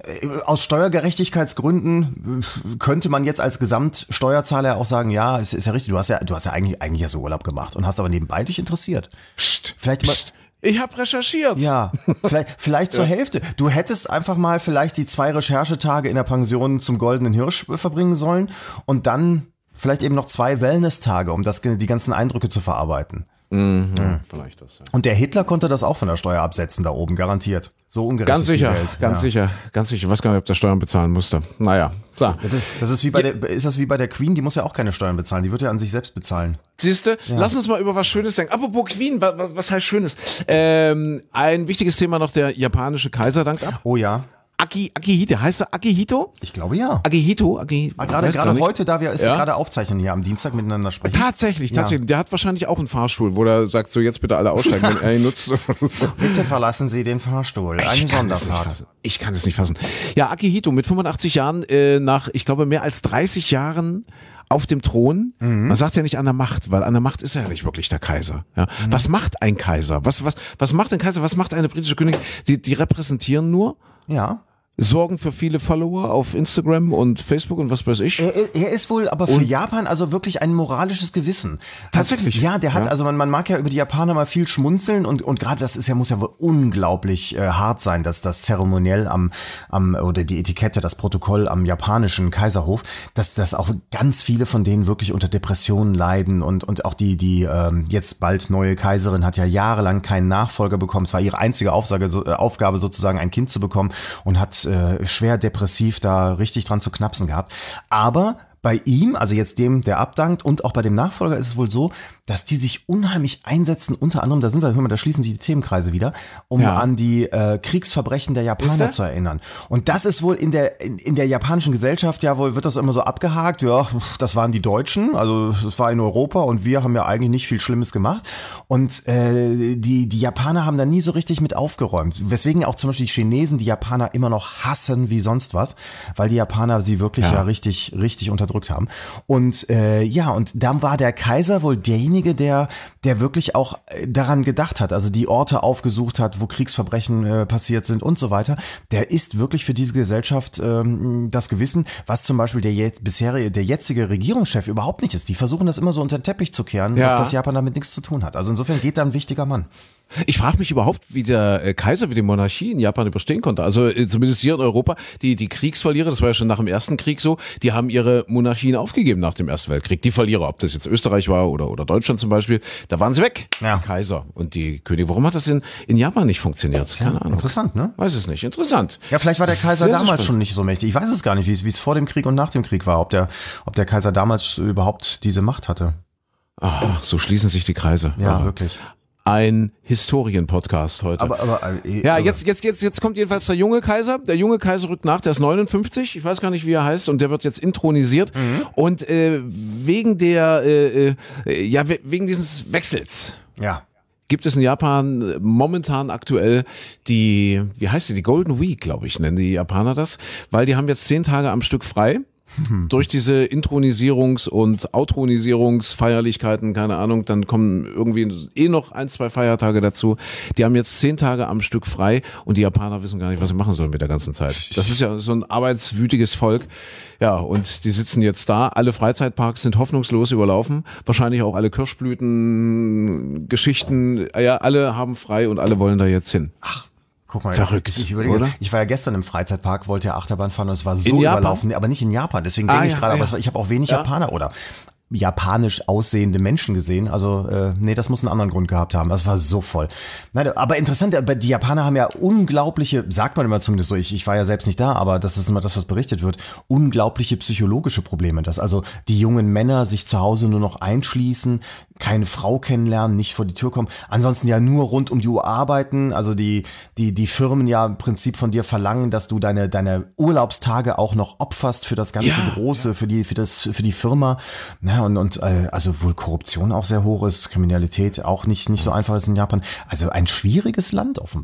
Speaker 3: aus Steuergerechtigkeitsgründen äh, könnte man jetzt als Gesamtsteuerzahler auch sagen, ja, es ist ja richtig. Du hast ja, du hast ja eigentlich, eigentlich ja so Urlaub gemacht und hast aber nebenbei dich interessiert.
Speaker 2: Psst,
Speaker 3: Vielleicht mal.
Speaker 2: psst. Ich habe recherchiert.
Speaker 3: Ja, vielleicht, vielleicht zur Hälfte. Du hättest einfach mal vielleicht die zwei Recherchetage in der Pension zum Goldenen Hirsch verbringen sollen und dann vielleicht eben noch zwei Wellness-Tage, um das, die ganzen Eindrücke zu verarbeiten.
Speaker 2: Mhm, ja. Vielleicht das, ja.
Speaker 3: Und der Hitler konnte das auch von der Steuer absetzen da oben, garantiert. So ungerecht
Speaker 2: Ganz
Speaker 3: ist
Speaker 2: sicher,
Speaker 3: die Welt.
Speaker 2: ganz
Speaker 3: ja.
Speaker 2: sicher, ganz sicher. Ich weiß gar nicht, ob der Steuern bezahlen musste. Naja, klar.
Speaker 3: Das ist wie bei der, ist das wie bei der Queen, die muss ja auch keine Steuern bezahlen, die wird ja an sich selbst bezahlen.
Speaker 2: Siehste, ja. Lass uns mal über was Schönes sagen. Apropos Queen, was, was heißt Schönes? Ähm, ein wichtiges Thema noch, der japanische Kaiser dankt ab.
Speaker 3: Oh ja.
Speaker 2: Aki, Akihito, heißt er Akihito?
Speaker 3: Ich glaube ja.
Speaker 2: Akihito, Akihito.
Speaker 3: Ah, gerade gerade heute, da wir es
Speaker 2: Ja.
Speaker 3: gerade aufzeichnen hier am Dienstag miteinander sprechen.
Speaker 2: Tatsächlich, tatsächlich.
Speaker 3: Ja.
Speaker 2: Der hat wahrscheinlich auch einen Fahrstuhl, wo er sagt, so jetzt bitte alle aussteigen, wenn er ihn nutzt.
Speaker 3: Bitte verlassen Sie den Fahrstuhl. Eine
Speaker 2: Ich kann es nicht
Speaker 3: Sonderfahrt.
Speaker 2: fassen. Ich kann es nicht fassen. Ja, Akihito mit fünfundachtzig Jahren, äh, nach, ich glaube, mehr als dreißig Jahren auf dem Thron. Man sagt ja nicht an der Macht, weil an der Macht ist er ja nicht wirklich der Kaiser. Ja. Mhm. Was macht ein Kaiser? Was, was, was macht ein Kaiser? Was macht eine britische Königin? Die, die repräsentieren nur,
Speaker 3: Ja.
Speaker 2: sorgen für viele Follower auf Instagram und Facebook und was weiß ich.
Speaker 3: Er, er ist wohl aber für
Speaker 2: Und-
Speaker 3: Japan also wirklich ein moralisches Gewissen.
Speaker 2: Tatsächlich.
Speaker 3: Ja, der hat,
Speaker 2: Ja.
Speaker 3: also man, man mag ja über die Japaner mal viel schmunzeln und, und gerade das ist ja, muss ja wohl unglaublich äh, hart sein, dass das Zeremoniell am, am, oder die Etikette, das Protokoll am japanischen Kaiserhof, dass, dass auch ganz viele von denen wirklich unter Depressionen leiden und, und auch die, die ähm, jetzt bald neue Kaiserin hat ja jahrelang keinen Nachfolger bekommen. Es war ihre einzige Aufsage, so, äh, Aufgabe sozusagen, ein Kind zu bekommen und hat äh, schwer depressiv da richtig dran zu knapsen gehabt. Aber bei ihm, also jetzt dem, der abdankt und auch bei dem Nachfolger ist es wohl so, dass die sich unheimlich einsetzen, unter anderem, da sind wir, hör mal, da schließen sich die Themenkreise wieder, um
Speaker 2: Ja.
Speaker 3: an die äh, Kriegsverbrechen der
Speaker 2: Ist
Speaker 3: Japaner
Speaker 2: der?
Speaker 3: zu erinnern. Und das ist wohl in der in, in der japanischen Gesellschaft ja wohl, wird das immer so abgehakt, ja, das waren die Deutschen, also das war in Europa und wir haben ja eigentlich nicht viel Schlimmes gemacht. Und äh, die, die Japaner haben da nie so richtig mit aufgeräumt. Weswegen auch zum Beispiel die Chinesen die Japaner immer noch hassen wie sonst was, weil die Japaner sie wirklich ja,
Speaker 2: Ja.
Speaker 3: ja richtig, richtig unterdrückt haben. Und äh, ja, und dann war der Kaiser wohl derjenige, der, der wirklich auch äh, daran gedacht hat, also die Orte aufgesucht hat, wo Kriegsverbrechen äh, passiert sind und so weiter. Der ist wirklich für diese Gesellschaft ähm, das Gewissen, was zum Beispiel der jetzt, bisherige, der jetzige Regierungschef überhaupt nicht ist. Die versuchen das immer so unter den Teppich zu kehren,
Speaker 2: Ja.
Speaker 3: dass das Japan damit nichts zu tun hat. Also insofern geht da ein wichtiger Mann.
Speaker 2: Ich frage mich überhaupt, wie der äh, Kaiser, wie die Monarchie in Japan überstehen konnte. Also äh, zumindest hier in Europa, die, die Kriegsverlierer, das war ja schon nach dem Ersten Krieg so, die haben ihre Monarchien aufgegeben nach dem Ersten Weltkrieg. Die Verlierer, ob das jetzt Österreich war oder, oder Deutschland zum Beispiel, da waren sie weg,
Speaker 3: Ja.
Speaker 2: die Kaiser und die Könige. Warum hat das in, in Japan nicht funktioniert? Keine Ahnung.
Speaker 3: Interessant, ne?
Speaker 2: Weiß es nicht. Interessant.
Speaker 3: Ja, vielleicht war der Kaiser
Speaker 2: Sehr, sehr
Speaker 3: damals
Speaker 2: spannend.
Speaker 3: schon nicht so mächtig. Ich weiß es gar nicht, wie es, wie es vor dem Krieg und nach dem Krieg war, ob der, ob der Kaiser damals überhaupt diese Macht hatte.
Speaker 2: Ach, so schließen sich die Kreise.
Speaker 3: Ja,
Speaker 2: Ah.
Speaker 3: wirklich.
Speaker 2: Ein Historien-Podcast heute.
Speaker 3: Aber, aber äh,
Speaker 2: Ja,
Speaker 3: äh,
Speaker 2: jetzt, jetzt, jetzt, jetzt kommt jedenfalls der junge Kaiser. Der junge Kaiser rückt nach, der ist neunundfünfzig, ich weiß gar nicht, wie er heißt, und der wird jetzt intronisiert.
Speaker 3: Mhm.
Speaker 2: Und äh, wegen der, äh, äh, ja, we- wegen dieses Wechsels
Speaker 3: ja.
Speaker 2: gibt es in Japan äh, momentan aktuell die, wie heißt die, die Golden Week, glaube ich, nennen die Japaner das, weil die haben jetzt zehn Tage am Stück frei. Durch diese Intronisierungs- und Outronisierungsfeierlichkeiten, keine Ahnung, dann kommen irgendwie eh noch ein, zwei Feiertage dazu. Die haben jetzt zehn Tage am Stück frei und die Japaner wissen gar nicht, was sie machen sollen mit der ganzen Zeit. Das ist ja so ein arbeitswütiges Volk. Ja, und die sitzen jetzt da. Alle Freizeitparks sind hoffnungslos überlaufen. Wahrscheinlich auch alle Kirschblüten, Geschichten. Ja, alle haben frei und alle wollen da jetzt hin.
Speaker 3: Guck mal,
Speaker 2: Verrückt,
Speaker 3: ich, überlege,
Speaker 2: oder?
Speaker 3: ich war ja gestern im Freizeitpark, wollte ja Achterbahn fahren und es war so
Speaker 2: In Japan?
Speaker 3: überlaufen, aber nicht in Japan. Deswegen
Speaker 2: Ah,
Speaker 3: denke ich
Speaker 2: ja,
Speaker 3: gerade, aber
Speaker 2: ja.
Speaker 3: es war, ich habe auch wenig
Speaker 2: Ja.
Speaker 3: Japaner oder japanisch aussehende Menschen gesehen. Also äh, nee, das muss einen anderen Grund gehabt haben. Das war so voll. Nein, aber interessant, aber die Japaner haben ja unglaubliche, sagt man immer zumindest so, ich, ich war ja selbst nicht da, aber das ist immer das, was berichtet wird, unglaubliche psychologische Probleme. Dass also die jungen Männer sich zu Hause nur noch einschließen, keine Frau kennenlernen, nicht vor die Tür kommen, ansonsten ja nur rund um die Uhr arbeiten, also die, die, die Firmen ja im Prinzip von dir verlangen, dass du deine, deine Urlaubstage auch noch opferst für das ganze
Speaker 2: Ja,
Speaker 3: Große, für die, für das, für die Firma. Ja, und, und äh, also wohl Korruption auch sehr hoch ist, Kriminalität auch nicht, nicht so einfach ist in Japan. Also ein schwieriges Land offenbar.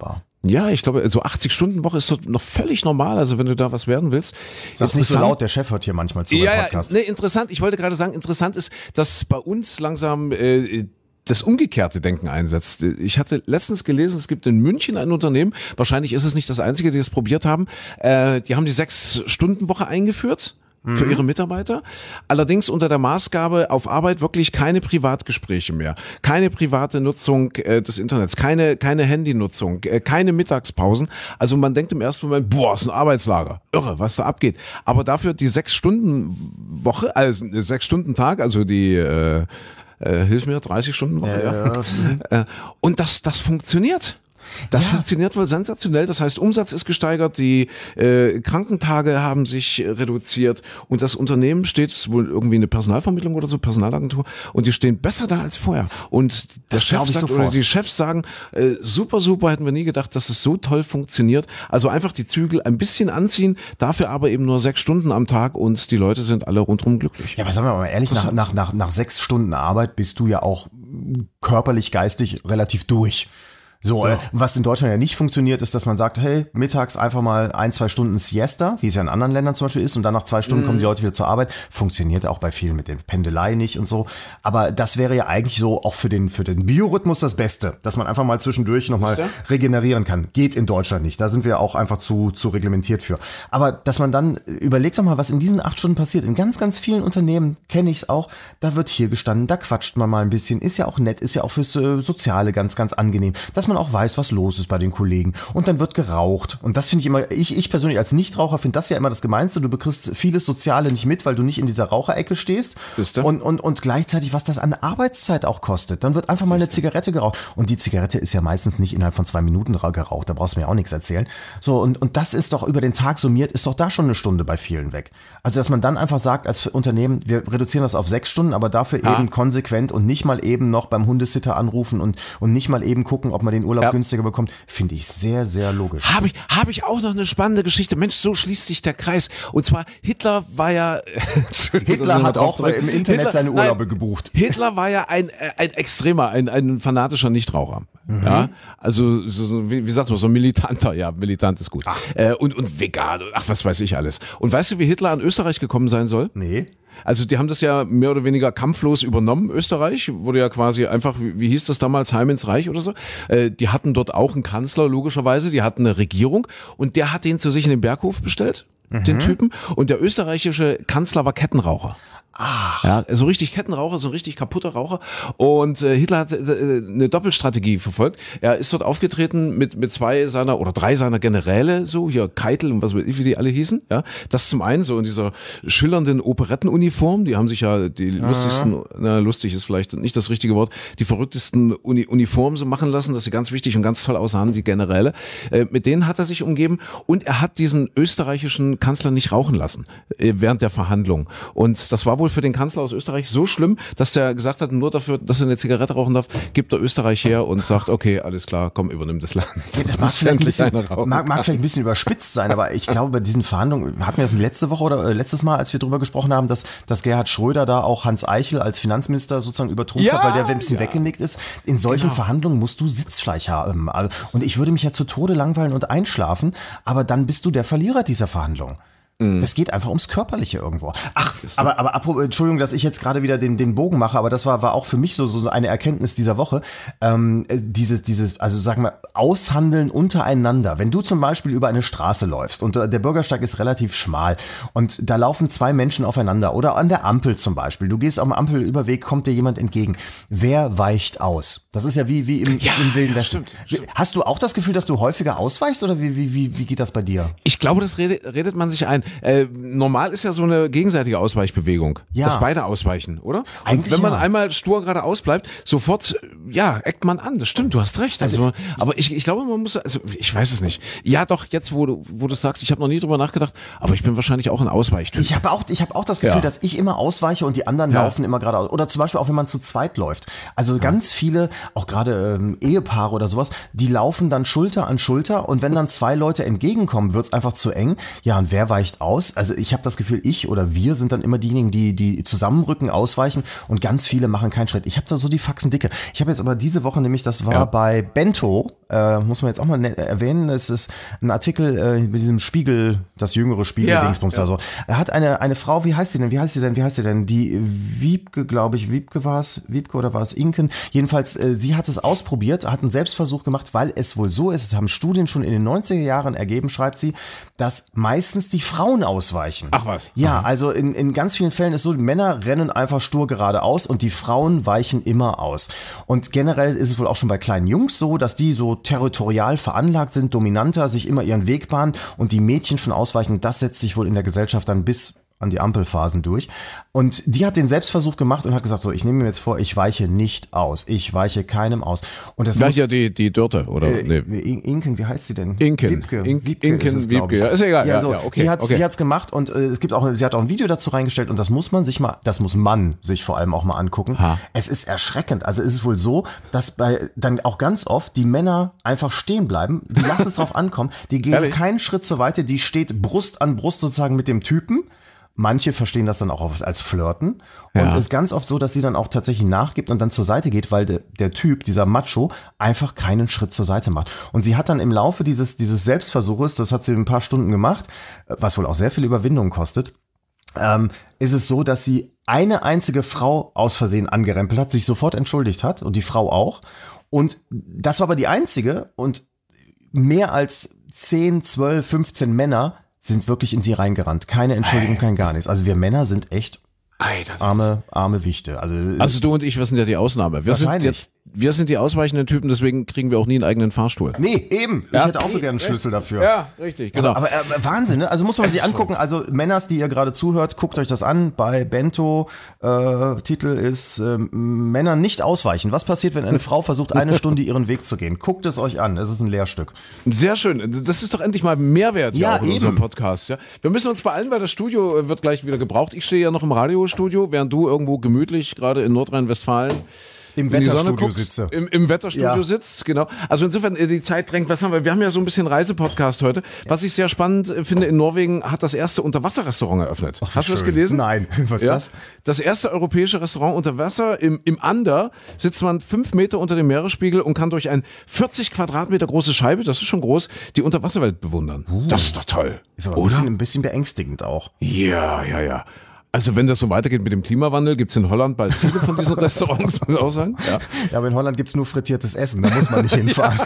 Speaker 2: Ja, ich glaube, so achtzig-Stunden-Woche ist doch noch völlig normal, also wenn du da was werden willst.
Speaker 3: Sag's nicht so laut, der Chef hört hier manchmal zu
Speaker 2: ja,
Speaker 3: beim
Speaker 2: ja,
Speaker 3: Podcast.
Speaker 2: nee, interessant, ich wollte gerade sagen, interessant ist, dass bei uns langsam äh, das umgekehrte Denken einsetzt. Ich hatte letztens gelesen, es gibt in München ein Unternehmen, wahrscheinlich ist es nicht das einzige, die es probiert haben, äh, die haben die Sechs-Stunden-Woche eingeführt. Für ihre Mitarbeiter. Allerdings unter der Maßgabe auf Arbeit wirklich keine Privatgespräche mehr, keine private Nutzung äh, des Internets, keine keine Handynutzung, äh, keine Mittagspausen. Also man denkt im ersten Moment, boah, ist ein Arbeitslager, irre, was da abgeht. Aber dafür die sechs Stunden Woche, also sechs Stunden Tag, also die äh, äh, hilf mir, dreißig Stunden Woche. Ja, ja. Äh, und das das funktioniert. Das ja. funktioniert wohl sensationell. Das heißt, Umsatz ist gesteigert, die äh, Krankentage haben sich reduziert und das Unternehmen steht, es ist wohl irgendwie eine Personalvermittlung oder so, Personalagentur, und die stehen besser da als vorher. Und der
Speaker 3: das
Speaker 2: Chef sagt, oder die Chefs sagen, äh, super, super, hätten wir nie gedacht, dass es so toll funktioniert. Also einfach die Zügel ein bisschen anziehen, dafür aber eben nur sechs Stunden am Tag und die Leute sind alle rundherum glücklich.
Speaker 3: Ja, aber sagen wir mal ehrlich, nach, nach, nach, nach sechs Stunden Arbeit bist du ja auch körperlich, geistig relativ durch. So, ja. äh, was in Deutschland ja nicht funktioniert, ist, dass man sagt, hey, mittags einfach mal ein, zwei Stunden Siesta, wie es ja in anderen Ländern zum Beispiel ist, und dann nach zwei Stunden mhm. kommen die Leute wieder zur Arbeit. Funktioniert auch bei vielen mit der Pendelei nicht und so. Aber das wäre ja eigentlich so auch für den, für den Biorhythmus das Beste, dass man einfach mal zwischendurch nochmal ja. regenerieren kann. Geht in Deutschland nicht. Da sind wir auch einfach zu, zu reglementiert für. Aber dass man dann, überlegt doch mal, was in diesen acht Stunden passiert. In ganz, ganz vielen Unternehmen kenne ich es auch. Da wird hier gestanden, da quatscht man mal ein bisschen. Ist ja auch nett, ist ja auch fürs äh, Soziale ganz, ganz angenehm. Dass man auch weiß, was los ist bei den Kollegen. Und dann wird geraucht. Und das finde ich immer, ich, ich persönlich als Nichtraucher finde das ja immer das Gemeinste. Du bekriegst vieles Soziale nicht mit, weil du nicht in dieser Raucherecke stehst. Und, und, und gleichzeitig, was das an Arbeitszeit auch kostet. Dann wird einfach mal eine Zigarette geraucht. Und die Zigarette ist ja meistens nicht innerhalb von zwei Minuten geraucht. Da brauchst du mir auch nichts erzählen. So, und, und das ist doch über den Tag summiert, ist doch da schon eine Stunde bei vielen weg. Also, dass man dann einfach sagt als Unternehmen, wir reduzieren das auf sechs Stunden, aber dafür ja. eben konsequent und nicht mal eben noch beim Hundesitter anrufen und, und nicht mal eben gucken, ob man den Urlaub ja. günstiger bekommt, finde ich sehr, sehr logisch.
Speaker 2: Habe ich, habe ich auch noch eine spannende Geschichte. Mensch, so schließt sich der Kreis. Und zwar, Hitler war ja...
Speaker 3: Hitler hat auch zurück. im Internet Hitler, seine Urlaube
Speaker 2: nein,
Speaker 3: gebucht.
Speaker 2: Hitler war ja ein, ein extremer, ein, ein fanatischer Nichtraucher. Mhm. Ja, also so, wie, wie sagt man, so ein militanter, ja, militant ist gut. Äh, und, und vegan und ach, was weiß ich alles. Und weißt du, wie Hitler an Österreich gekommen sein soll?
Speaker 3: Nee.
Speaker 2: Also die haben das ja mehr oder weniger kampflos übernommen, Österreich, wurde ja quasi einfach, wie, wie hieß das damals, Heim ins Reich oder so. Äh, die hatten dort auch einen Kanzler, logischerweise, die hatten eine Regierung und der hat den zu sich in den Berghof bestellt, mhm. den Typen. Und der österreichische Kanzler war Kettenraucher. Ach. Ja, so richtig Kettenraucher, so ein richtig kaputter Raucher. Und äh, Hitler hat äh, eine Doppelstrategie verfolgt. Er ist dort aufgetreten mit mit zwei seiner oder drei seiner Generäle, so hier Keitel und was weiß ich, wie die alle hießen. Ja, das zum einen so in dieser schillernden Operettenuniform. Die haben sich ja die ja. lustigsten, na lustig ist vielleicht nicht das richtige Wort, die verrücktesten Uni Uniformen so machen lassen. Das ist ganz wichtig und ganz toll aussahen, die Generäle. Äh, mit denen hat er sich umgeben und er hat diesen österreichischen Kanzler nicht rauchen lassen äh, während der Verhandlung. Und das war wohl für den Kanzler aus Österreich so schlimm, dass der gesagt hat, nur dafür, dass er eine Zigarette rauchen darf, gibt er Österreich her und sagt, okay, alles klar, komm, übernimm das Land.
Speaker 3: Ja, das mag vielleicht, ein bisschen, mag, mag vielleicht ein bisschen überspitzt sein, aber ich glaube, bei diesen Verhandlungen, hatten wir das letzte Woche oder äh, letztes Mal, als wir drüber gesprochen haben, dass, dass Gerhard Schröder da auch Hans Eichel als Finanzminister sozusagen übertrumpft ja, hat, weil der ein bisschen ja. weggenickt ist. In solchen genau. Verhandlungen musst du Sitzfleisch haben. Und ich würde mich ja zu Tode langweilen und einschlafen, aber dann bist du der Verlierer dieser Verhandlung. Das geht einfach ums Körperliche irgendwo. Ach, aber, aber apropos, Entschuldigung, dass ich jetzt gerade wieder den, den Bogen mache, aber das war, war auch für mich so, so eine Erkenntnis dieser Woche. Ähm, dieses, dieses, also sagen wir, Aushandeln untereinander. Wenn du zum Beispiel über eine Straße läufst und der Bürgersteig ist relativ schmal und da laufen zwei Menschen aufeinander oder an der Ampel zum Beispiel. Du gehst am Ampelüberweg, kommt dir jemand entgegen. Wer weicht aus? Das ist ja wie, wie im,
Speaker 2: ja,
Speaker 3: im Wilden
Speaker 2: ja,
Speaker 3: Westen.
Speaker 2: Stimmt, stimmt.
Speaker 3: Hast du auch das Gefühl, dass du häufiger ausweichst oder wie, wie, wie, wie geht das bei dir?
Speaker 2: Ich glaube, das redet, redet man sich ein. Äh, normal ist ja so eine gegenseitige Ausweichbewegung, ja. dass beide ausweichen, oder?
Speaker 3: Eigentlich
Speaker 2: und wenn man
Speaker 3: ja.
Speaker 2: einmal stur geradeaus bleibt, sofort, ja, eckt man an. Das stimmt, du hast recht. Also, also aber ich, ich glaube, man muss, also ich weiß es nicht. Ja, doch, jetzt, wo du, wo du sagst, ich habe noch nie drüber nachgedacht, aber ich bin wahrscheinlich auch ein Ausweichtyp.
Speaker 3: Ich habe auch, ich habe auch das Gefühl,
Speaker 2: ja.
Speaker 3: dass ich immer ausweiche und die anderen ja. laufen immer geradeaus. Oder zum Beispiel auch, wenn man zu zweit läuft. Also ja. ganz viele, auch gerade ähm, Ehepaare oder sowas, die laufen dann Schulter an Schulter und wenn dann zwei Leute entgegenkommen, wird's einfach zu eng. Ja, und wer weicht weicht aus. Also ich habe das Gefühl, ich oder wir sind dann immer diejenigen, die die zusammenrücken, ausweichen und ganz viele machen keinen Schritt. Ich habe da so die Faxen dicke. Ich habe jetzt aber diese Woche nämlich, das war ja. bei Bento, äh, muss man jetzt auch mal ne- erwähnen, es ist ein Artikel äh, mit diesem Spiegel, das jüngere Spiegel-Dingsbums
Speaker 2: ja,
Speaker 3: da
Speaker 2: ja.
Speaker 3: so. Er hat eine eine Frau, wie heißt sie denn, wie heißt sie denn, wie heißt sie denn, die Wiebke, glaube ich, Wiebke war es, Wiebke oder war es Inken? Jedenfalls, äh, sie hat es ausprobiert, hat einen Selbstversuch gemacht, weil es wohl so ist, es haben Studien schon in den neunziger Jahren ergeben, schreibt sie, dass meistens die Frauen ausweichen.
Speaker 2: Ach was.
Speaker 3: Ja, also in, in ganz vielen Fällen ist so, die Männer rennen einfach stur geradeaus und die Frauen weichen immer aus. Und generell ist es wohl auch schon bei kleinen Jungs so, dass die so territorial veranlagt sind, dominanter, sich immer ihren Weg bahnen und die Mädchen schon ausweichen. Das setzt sich wohl in der Gesellschaft dann bis an die Ampelphasen durch. Und die hat den Selbstversuch gemacht und hat gesagt, so, ich nehme mir jetzt vor, ich weiche nicht aus. Ich weiche keinem aus. Und das
Speaker 2: Gleich
Speaker 3: muss,
Speaker 2: ja die, die Dörte, oder?
Speaker 3: äh,
Speaker 2: Nee.
Speaker 3: Inken, wie heißt sie denn?
Speaker 2: Inken.
Speaker 3: Wiebke.
Speaker 2: Ink-
Speaker 3: Wiebke
Speaker 2: Inken,
Speaker 3: ist es, glaub
Speaker 2: Wiebke,
Speaker 3: ich.
Speaker 2: ja, ist egal,
Speaker 3: Ja,
Speaker 2: ja,
Speaker 3: so,
Speaker 2: ja, okay,
Speaker 3: sie hat's,
Speaker 2: okay.
Speaker 3: sie hat's gemacht und äh, es gibt auch, sie hat auch ein Video dazu reingestellt und das muss man sich mal, das muss man sich vor allem auch mal angucken.
Speaker 2: Ha.
Speaker 3: Es ist erschreckend. Also es ist wohl so, dass bei dann auch ganz oft die Männer einfach stehen bleiben, die lassen es drauf ankommen, die gehen
Speaker 2: Ehrlich?
Speaker 3: keinen Schritt zur Seite, die steht Brust an Brust sozusagen mit dem Typen. Manche verstehen das dann auch als Flirten und
Speaker 2: Ja.
Speaker 3: ist ganz oft so, dass sie dann auch tatsächlich nachgibt und dann zur Seite geht, weil de, der Typ, dieser Macho, einfach keinen Schritt zur Seite macht. Und sie hat dann im Laufe dieses, dieses Selbstversuches, das hat sie ein paar Stunden gemacht, was wohl auch sehr viel Überwindung kostet, ähm, ist es so, dass sie eine einzige Frau aus Versehen angerempelt hat, sich sofort entschuldigt hat und die Frau auch. Und das war aber die einzige und mehr als zehn, zwölf, fünfzehn Männer sind wirklich in sie reingerannt. Keine Entschuldigung, kein gar nichts. Also wir Männer sind echt
Speaker 2: Alter.
Speaker 3: arme, arme Wichte. Also,
Speaker 2: Also du und ich, wir sind ja die Ausnahme. Wir sind
Speaker 3: Wahrscheinlich.
Speaker 2: jetzt, wir sind die ausweichenden Typen, deswegen kriegen wir auch nie einen eigenen Fahrstuhl.
Speaker 3: nee, eben.
Speaker 2: Ja.
Speaker 3: Ich hätte auch so gerne einen Schlüssel dafür.
Speaker 2: Ja, richtig, genau.
Speaker 3: Aber äh, Wahnsinn, ne? Also muss man sich angucken. Also Männers, die ihr gerade zuhört, guckt euch das an. Bei Bento, äh, Titel ist äh, Männer nicht ausweichen. Was passiert, wenn eine Frau versucht, eine Stunde ihren Weg zu gehen? Guckt es euch an. Es ist ein Lehrstück.
Speaker 2: Sehr schön. Das ist doch endlich mal Mehrwert hier
Speaker 3: Ja,
Speaker 2: auch in
Speaker 3: eben.
Speaker 2: unserem Podcast. Ja? Wir müssen uns beeilen, weil das Studio äh, wird gleich wieder gebraucht. Ich stehe ja noch im Radiostudio, während du irgendwo gemütlich gerade in Nordrhein-Westfalen
Speaker 3: Im
Speaker 2: in die Sonne
Speaker 3: Wetterstudio
Speaker 2: guckst,
Speaker 3: sitze.
Speaker 2: Im, im Wetterstudio
Speaker 3: Ja.
Speaker 2: sitzt, genau. Also insofern, äh, die Zeit drängt. Was haben wir? Wir haben ja so ein bisschen Reisepodcast heute. Was ich sehr spannend äh, finde, in Norwegen hat das erste Unterwasserrestaurant eröffnet.
Speaker 3: Ach, wie
Speaker 2: Hast du das
Speaker 3: schön.
Speaker 2: gelesen?
Speaker 3: Nein. Was ist
Speaker 2: Ja.
Speaker 3: das?
Speaker 2: Das erste europäische Restaurant unter Wasser. Im, Im Ander sitzt man fünf Meter unter dem Meeresspiegel und kann durch ein vierzig Quadratmeter große Scheibe, das ist schon groß, die Unterwasserwelt bewundern. Das ist doch toll.
Speaker 3: Ist aber ein
Speaker 2: Oder?
Speaker 3: bisschen, ein bisschen beängstigend auch.
Speaker 2: Ja, ja, ja. Also wenn das so weitergeht mit dem Klimawandel, gibt's in Holland bald viele von diesen Restaurants, muss ich auch sagen. Ja.
Speaker 3: Ja, aber in Holland gibt's nur frittiertes Essen, da muss man nicht hinfahren.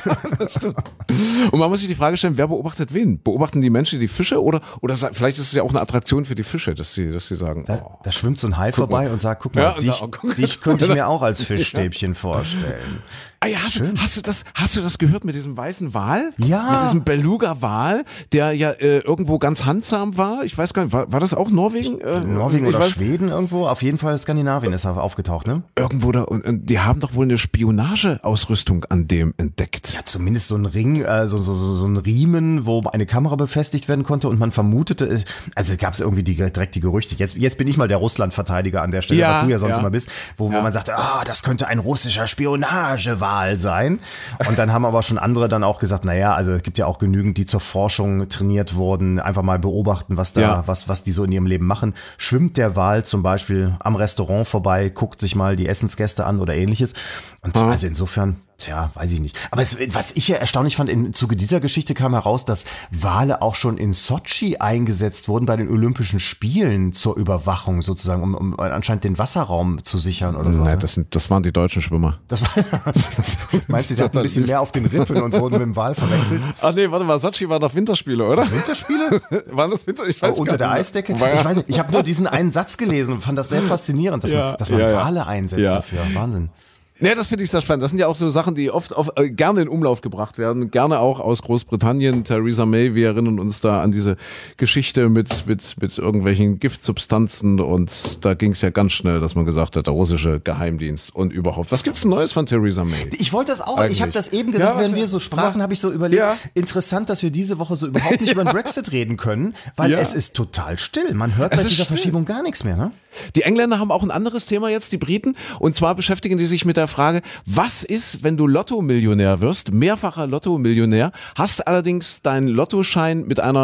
Speaker 2: Und man muss sich die Frage stellen, wer beobachtet wen? Beobachten die Menschen die Fische oder, oder sa- vielleicht ist es ja auch eine Attraktion für die Fische, dass sie, dass sie sagen,
Speaker 3: Da,
Speaker 2: oh.
Speaker 3: da schwimmt so ein Hai vorbei und sagt, guck mal,
Speaker 2: Ja, und
Speaker 3: dich,
Speaker 2: da- oh, guck.
Speaker 3: dich könnte ich mir auch als Fischstäbchen vorstellen.
Speaker 2: Ah ja, hast, du, hast, du das, hast du das gehört mit diesem weißen Wal?
Speaker 3: Ja.
Speaker 2: Mit diesem Beluga-Wal, der ja äh, irgendwo ganz handsam war? Ich weiß gar nicht, war, war das auch Norwegen? Äh,
Speaker 3: Norwegen
Speaker 2: ich
Speaker 3: oder
Speaker 2: weiß,
Speaker 3: Schweden irgendwo? Auf jeden Fall Skandinavien ist er aufgetaucht, ne?
Speaker 2: Irgendwo da, und, und die haben doch wohl eine Spionageausrüstung an dem entdeckt.
Speaker 3: Ja, zumindest so ein Ring, äh, so, so, so, so ein Riemen, wo eine Kamera befestigt werden konnte und man vermutete, also gab es irgendwie die, direkt die Gerüchte. Jetzt, jetzt bin ich mal der Russland-Verteidiger an der Stelle,
Speaker 2: Ja,
Speaker 3: was du ja sonst
Speaker 2: ja.
Speaker 3: immer bist, wo,
Speaker 2: Ja.
Speaker 3: wo man sagte, ah, das könnte ein russischer Spionagewal sein. Und dann haben aber schon andere dann auch gesagt, naja, also es gibt ja auch genügend, die zur Forschung trainiert wurden, einfach mal beobachten, was da,
Speaker 2: Ja.
Speaker 3: was, was die so in ihrem Leben machen. Schwimmt der Wal zum Beispiel am Restaurant vorbei, guckt sich mal die Essensgäste an oder ähnliches. Und
Speaker 2: Ah.
Speaker 3: also insofern, tja, weiß ich nicht. Aber es, was ich ja erstaunlich fand, im Zuge dieser Geschichte kam heraus, dass Wale auch schon in Sochi eingesetzt wurden bei den Olympischen Spielen zur Überwachung sozusagen, um, um anscheinend den Wasserraum zu sichern oder sowas.
Speaker 2: Nein,
Speaker 3: ne?
Speaker 2: das, sind, das waren die deutschen Schwimmer.
Speaker 3: Das war, meinst du, sie hatten ein bisschen mehr auf den Rippen und wurden mit dem Wal verwechselt?
Speaker 2: Ach nee, warte mal, Sochi waren doch Winterspiele, oder?
Speaker 3: Winterspiele?
Speaker 2: Waren das Winter? Ich weiß
Speaker 3: Oh, unter
Speaker 2: gar
Speaker 3: der
Speaker 2: nicht.
Speaker 3: Eisdecke?
Speaker 2: War ja-
Speaker 3: Ich weiß nicht, ich habe nur diesen einen Satz gelesen und fand das sehr faszinierend, dass
Speaker 2: Ja,
Speaker 3: man, dass man
Speaker 2: ja, ja.
Speaker 3: Wale einsetzt
Speaker 2: Ja.
Speaker 3: dafür. Wahnsinn.
Speaker 2: Nee, das finde ich sehr spannend. Das sind ja auch so Sachen, die oft auf, äh, gerne in Umlauf gebracht werden. Gerne auch aus Großbritannien. Theresa May, wir erinnern uns da an diese Geschichte mit, mit, mit irgendwelchen Giftsubstanzen. Und da ging es ja ganz schnell, dass man gesagt hat, der russische Geheimdienst und überhaupt. Was gibt's denn Neues von Theresa May?
Speaker 3: Ich wollte das auch,
Speaker 2: Eigentlich.
Speaker 3: ich habe das eben gesagt,
Speaker 2: Ja,
Speaker 3: während
Speaker 2: was-
Speaker 3: wir so sprachen, habe ich so überlegt,
Speaker 2: Ja.
Speaker 3: interessant, dass wir diese Woche so überhaupt nicht über den Brexit reden können, weil
Speaker 2: Ja.
Speaker 3: es ist total still. Man hört
Speaker 2: Es
Speaker 3: seit
Speaker 2: ist
Speaker 3: dieser
Speaker 2: still.
Speaker 3: Verschiebung gar nichts mehr, ne?
Speaker 2: Die Engländer haben auch ein anderes Thema jetzt, die Briten. Und zwar beschäftigen die sich mit der Frage, was ist, wenn du Lotto-Millionär wirst, mehrfacher Lotto-Millionär, hast allerdings deinen Lottoschein mit einer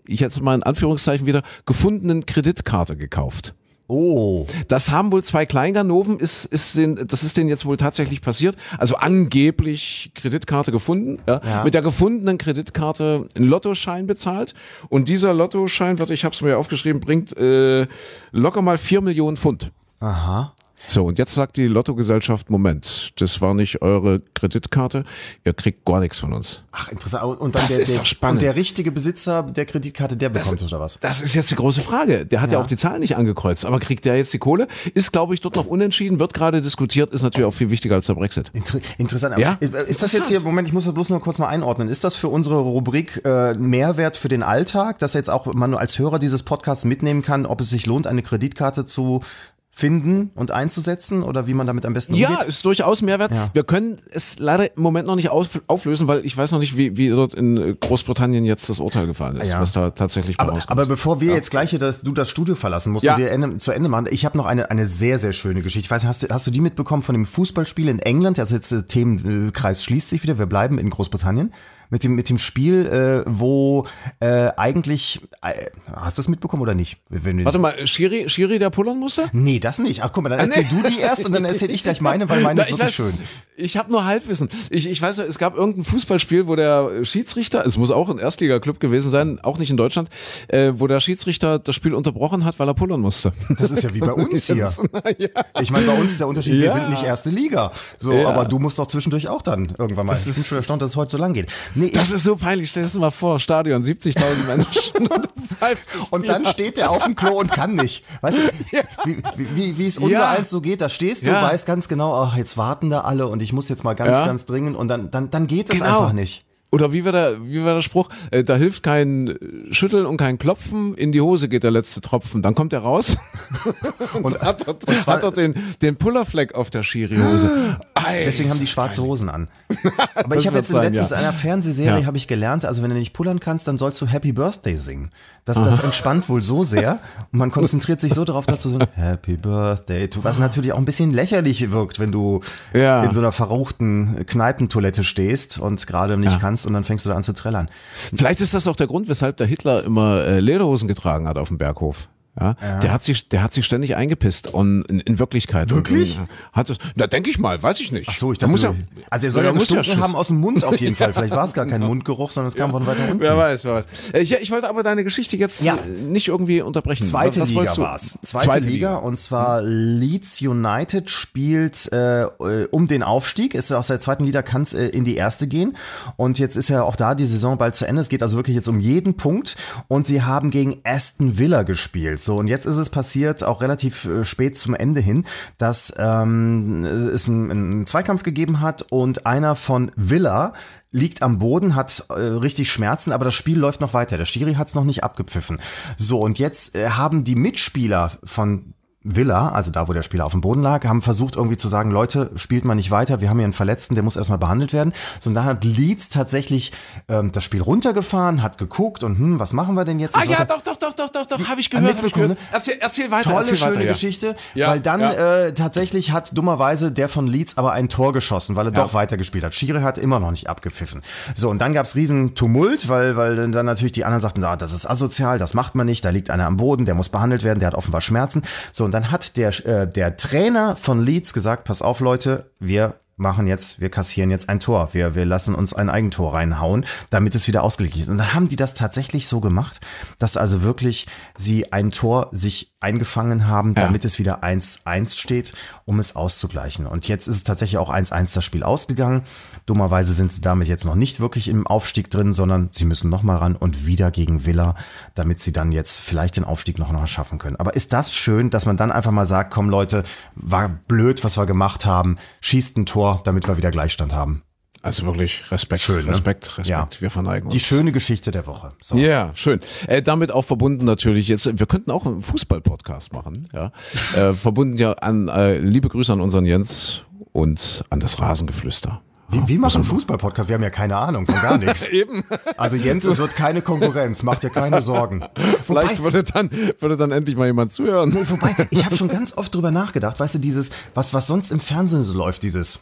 Speaker 2: ich jetzt mal in Anführungszeichen wieder, gefundenen Kreditkarte gekauft.
Speaker 3: Oh.
Speaker 2: Das haben wohl zwei Kleinganoven, ist, ist den, das ist denen jetzt wohl tatsächlich passiert. Also angeblich Kreditkarte gefunden, ja.
Speaker 3: Ja.
Speaker 2: Mit der gefundenen Kreditkarte einen Lottoschein bezahlt. Und dieser Lottoschein, warte, ich habe es mir aufgeschrieben, bringt äh, locker mal vier Millionen Pfund.
Speaker 3: Aha.
Speaker 2: So, und jetzt sagt die Lottogesellschaft, Moment, das war nicht eure Kreditkarte, ihr kriegt gar nichts von uns.
Speaker 3: Ach, interessant. Und dann
Speaker 2: Das
Speaker 3: der,
Speaker 2: ist
Speaker 3: der,
Speaker 2: doch spannend.
Speaker 3: Und der richtige Besitzer der Kreditkarte, der bekommt es oder was?
Speaker 2: Das ist jetzt die große Frage. Der hat ja,
Speaker 3: Ja.
Speaker 2: auch die Zahlen nicht angekreuzt, aber kriegt der jetzt die Kohle? Ist, glaube ich, dort noch unentschieden, wird gerade diskutiert, ist natürlich auch viel wichtiger als der Brexit.
Speaker 3: Inter interessant. Aber
Speaker 2: Ja?
Speaker 3: Ist das jetzt hier, Moment, ich muss das bloß nur kurz mal einordnen. Ist das für unsere Rubrik äh, Mehrwert für den Alltag, dass jetzt auch man als Hörer dieses Podcasts mitnehmen kann, ob es sich lohnt, eine Kreditkarte zu finden und einzusetzen oder wie man damit am besten umgeht?
Speaker 2: Ja, ist durchaus Mehrwert.
Speaker 3: Ja.
Speaker 2: Wir können es leider im Moment noch nicht auf, auflösen, weil ich weiß noch nicht, wie, wie dort in Großbritannien jetzt das Urteil gefallen ist,
Speaker 3: Ja.
Speaker 2: was da tatsächlich
Speaker 3: Aber,
Speaker 2: rauskommt.
Speaker 3: aber bevor wir jetzt gleich hier das, du das Studio verlassen musst,
Speaker 2: Ja.
Speaker 3: und wir Ende, zu Ende machen, ich habe noch eine, eine sehr, sehr schöne Geschichte. Ich weiß nicht, hast du, hast du die mitbekommen von dem Fußballspiel in England? Also jetzt der Themenkreis schließt sich wieder, wir bleiben in Großbritannien. Mit dem, mit dem Spiel, äh, wo äh, eigentlich, äh, hast du das mitbekommen oder nicht? Wenn wir-
Speaker 2: Warte mal, Schiri, Schiri, der pullern musste?
Speaker 3: Nee, das nicht. Ach guck mal, dann erzähl
Speaker 2: nee.
Speaker 3: du die erst und dann erzähl ich gleich meine, weil meine
Speaker 2: Na,
Speaker 3: ist
Speaker 2: ich
Speaker 3: wirklich
Speaker 2: weiß,
Speaker 3: schön.
Speaker 2: Ich habe nur Halbwissen. Ich, ich weiß, es gab irgendein Fußballspiel, wo der Schiedsrichter, es muss auch ein Erstliga-Club gewesen sein, auch nicht in Deutschland, äh, wo der Schiedsrichter das Spiel unterbrochen hat, weil er pullern musste.
Speaker 3: Das ist ja wie bei uns hier.
Speaker 2: Na ja.
Speaker 3: Ich meine, bei uns ist der Unterschied, wir
Speaker 2: Ja.
Speaker 3: sind nicht erste Liga. So,
Speaker 2: Ja.
Speaker 3: aber du musst doch zwischendurch auch dann irgendwann mal.
Speaker 2: Das
Speaker 3: Ich bin
Speaker 2: ist-
Speaker 3: schon erstaunt, dass es heute so lang geht. Nee,
Speaker 2: Das ist so peinlich. Stell dir das mal vor, Stadion, siebzigtausend Menschen und du pfeifst dich
Speaker 3: Und dann
Speaker 2: wieder.
Speaker 3: steht der auf dem Klo und kann nicht. Weißt du, wie, wie, wie es unser
Speaker 2: Ja.
Speaker 3: eins so geht, da stehst du,
Speaker 2: Ja.
Speaker 3: weißt ganz genau, ach, jetzt warten da alle und ich muss jetzt mal ganz,
Speaker 2: Ja.
Speaker 3: ganz dringend und dann, dann, dann geht es
Speaker 2: Genau.
Speaker 3: einfach nicht.
Speaker 2: Oder wie war der, wie war der Spruch? Äh, da hilft kein Schütteln und kein Klopfen, in die Hose geht der letzte Tropfen. Dann kommt er raus und,
Speaker 3: Und-
Speaker 2: hat dort,
Speaker 3: und zwar-
Speaker 2: hat dort den, den Pullerfleck auf der Schiri-Hose.
Speaker 3: Deswegen haben die
Speaker 2: Eis.
Speaker 3: schwarze Hosen an. Aber
Speaker 2: Das
Speaker 3: ich habe
Speaker 2: wird
Speaker 3: jetzt in
Speaker 2: sein,
Speaker 3: letztens
Speaker 2: ja.
Speaker 3: einer Fernsehserie
Speaker 2: Ja.
Speaker 3: habe ich gelernt, also wenn du nicht pullern kannst, dann sollst du Happy Birthday singen. Das, das entspannt wohl so sehr und man konzentriert sich so darauf, dass du so ein Happy Birthday, to- was natürlich auch ein bisschen lächerlich wirkt, wenn du
Speaker 2: Ja.
Speaker 3: in so einer verrauchten Kneipentoilette stehst und gerade nicht
Speaker 2: Ja.
Speaker 3: kannst und dann fängst du da an zu trällern.
Speaker 2: Vielleicht ist das auch der Grund, weshalb der Hitler immer äh, Lederhosen getragen hat auf dem Berghof. Ja, Der hat sich, der hat sich ständig eingepisst und in, in Wirklichkeit.
Speaker 3: Wirklich?
Speaker 2: Und, äh, hat es, na, denke ich mal, weiß ich nicht.
Speaker 3: Ach so, ich
Speaker 2: Da
Speaker 3: dachte,
Speaker 2: muss
Speaker 3: du-
Speaker 2: ja,
Speaker 3: also er soll
Speaker 2: Ja,
Speaker 3: ja
Speaker 2: muss ja
Speaker 3: gestunken
Speaker 2: Schiss.
Speaker 3: haben aus dem Mund auf jeden Fall. Vielleicht war es gar kein Mundgeruch, sondern es kam von weiter unten.
Speaker 2: Wer weiß, wer weiß. Äh, Ich, ich wollte aber deine Geschichte jetzt
Speaker 3: Ja.
Speaker 2: äh, nicht irgendwie unterbrechen.
Speaker 3: Zweite
Speaker 2: Was
Speaker 3: Liga
Speaker 2: wolltest du?
Speaker 3: war's. Zweite, Liga, und zwar Leeds United spielt äh, äh, um den Aufstieg. Ist aus der zweiten Liga kann es äh, in die erste gehen. Und jetzt ist ja auch da die Saison bald zu Ende. Es geht also wirklich jetzt um jeden Punkt. Und sie haben gegen Aston Villa gespielt. So, und jetzt ist es passiert, auch relativ äh, spät zum Ende hin, dass ähm, es einen, einen Zweikampf gegeben hat und einer von Villa liegt am Boden, hat äh, richtig Schmerzen, aber das Spiel läuft noch weiter. Der Schiri hat es noch nicht abgepfiffen. So, und jetzt äh, haben die Mitspieler von Villa, also da, wo der Spieler auf dem Boden lag, haben versucht irgendwie zu sagen, Leute, spielt mal nicht weiter, wir haben hier einen Verletzten, der muss erstmal behandelt werden. So, und dann hat Leeds tatsächlich ähm, das Spiel runtergefahren, hat geguckt und hm, was machen wir denn jetzt? Und
Speaker 2: Ah
Speaker 3: so
Speaker 2: ja,
Speaker 3: weiter.
Speaker 2: doch, doch, doch, doch, doch, doch, habe ich
Speaker 3: Haben
Speaker 2: gehört, hab ich
Speaker 3: mitbekommen,
Speaker 2: gehört. Erzähl, erzähl weiter,
Speaker 3: Tolle,
Speaker 2: erzähl
Speaker 3: schöne
Speaker 2: weiter, ja.
Speaker 3: Geschichte,
Speaker 2: Ja,
Speaker 3: weil dann
Speaker 2: ja.
Speaker 3: äh, tatsächlich hat dummerweise der von Leeds aber ein Tor geschossen, weil er
Speaker 2: Ja.
Speaker 3: doch weitergespielt hat. Schiri hat immer noch nicht abgepfiffen. So, und dann gab's riesen Tumult, weil, weil dann natürlich die anderen sagten, ah, das ist asozial, das macht man nicht, da liegt einer am Boden, der muss behandelt werden, der hat offenbar Schmerzen. So, und dann hat der, äh, der Trainer von Leeds gesagt, pass auf Leute, wir machen jetzt, wir kassieren jetzt ein Tor. Wir, wir lassen uns ein Eigentor reinhauen, damit es wieder ausgeglichen ist. Und dann haben die das tatsächlich so gemacht, dass also wirklich sie ein Tor sich eingefangen haben,
Speaker 2: Ja.
Speaker 3: damit es wieder eins eins steht, um es auszugleichen. Und jetzt ist es tatsächlich auch eins eins das Spiel ausgegangen. Dummerweise sind sie damit jetzt noch nicht wirklich im Aufstieg drin, sondern sie müssen nochmal ran und wieder gegen Villa, damit sie dann jetzt vielleicht den Aufstieg noch noch schaffen können. Aber ist das schön, dass man dann einfach mal sagt, komm Leute, war blöd, was wir gemacht haben, schießt ein Tor, damit wir wieder Gleichstand haben.
Speaker 2: Also wirklich Respekt,
Speaker 3: Schön, ne?
Speaker 2: Respekt, Respekt.
Speaker 3: Ja.
Speaker 2: Wir verneigen uns.
Speaker 3: Die schöne Geschichte der Woche. So.
Speaker 2: Ja, schön. Äh, damit auch verbunden natürlich jetzt, wir könnten auch einen Fußball-Podcast machen, ja. äh, verbunden ja an, äh, liebe Grüße an unseren Jens und an das Rasengeflüster.
Speaker 3: Wie, wie machen Fußball-Podcast? Wir haben ja keine Ahnung von gar nichts.
Speaker 2: Eben.
Speaker 3: Also Jens, es wird keine Konkurrenz, macht dir keine Sorgen.
Speaker 2: Vielleicht würde dann, würde dann endlich mal jemand zuhören.
Speaker 3: Nee, wobei, ich habe schon ganz oft drüber nachgedacht, weißt du, dieses, was, was sonst im Fernsehen so läuft, dieses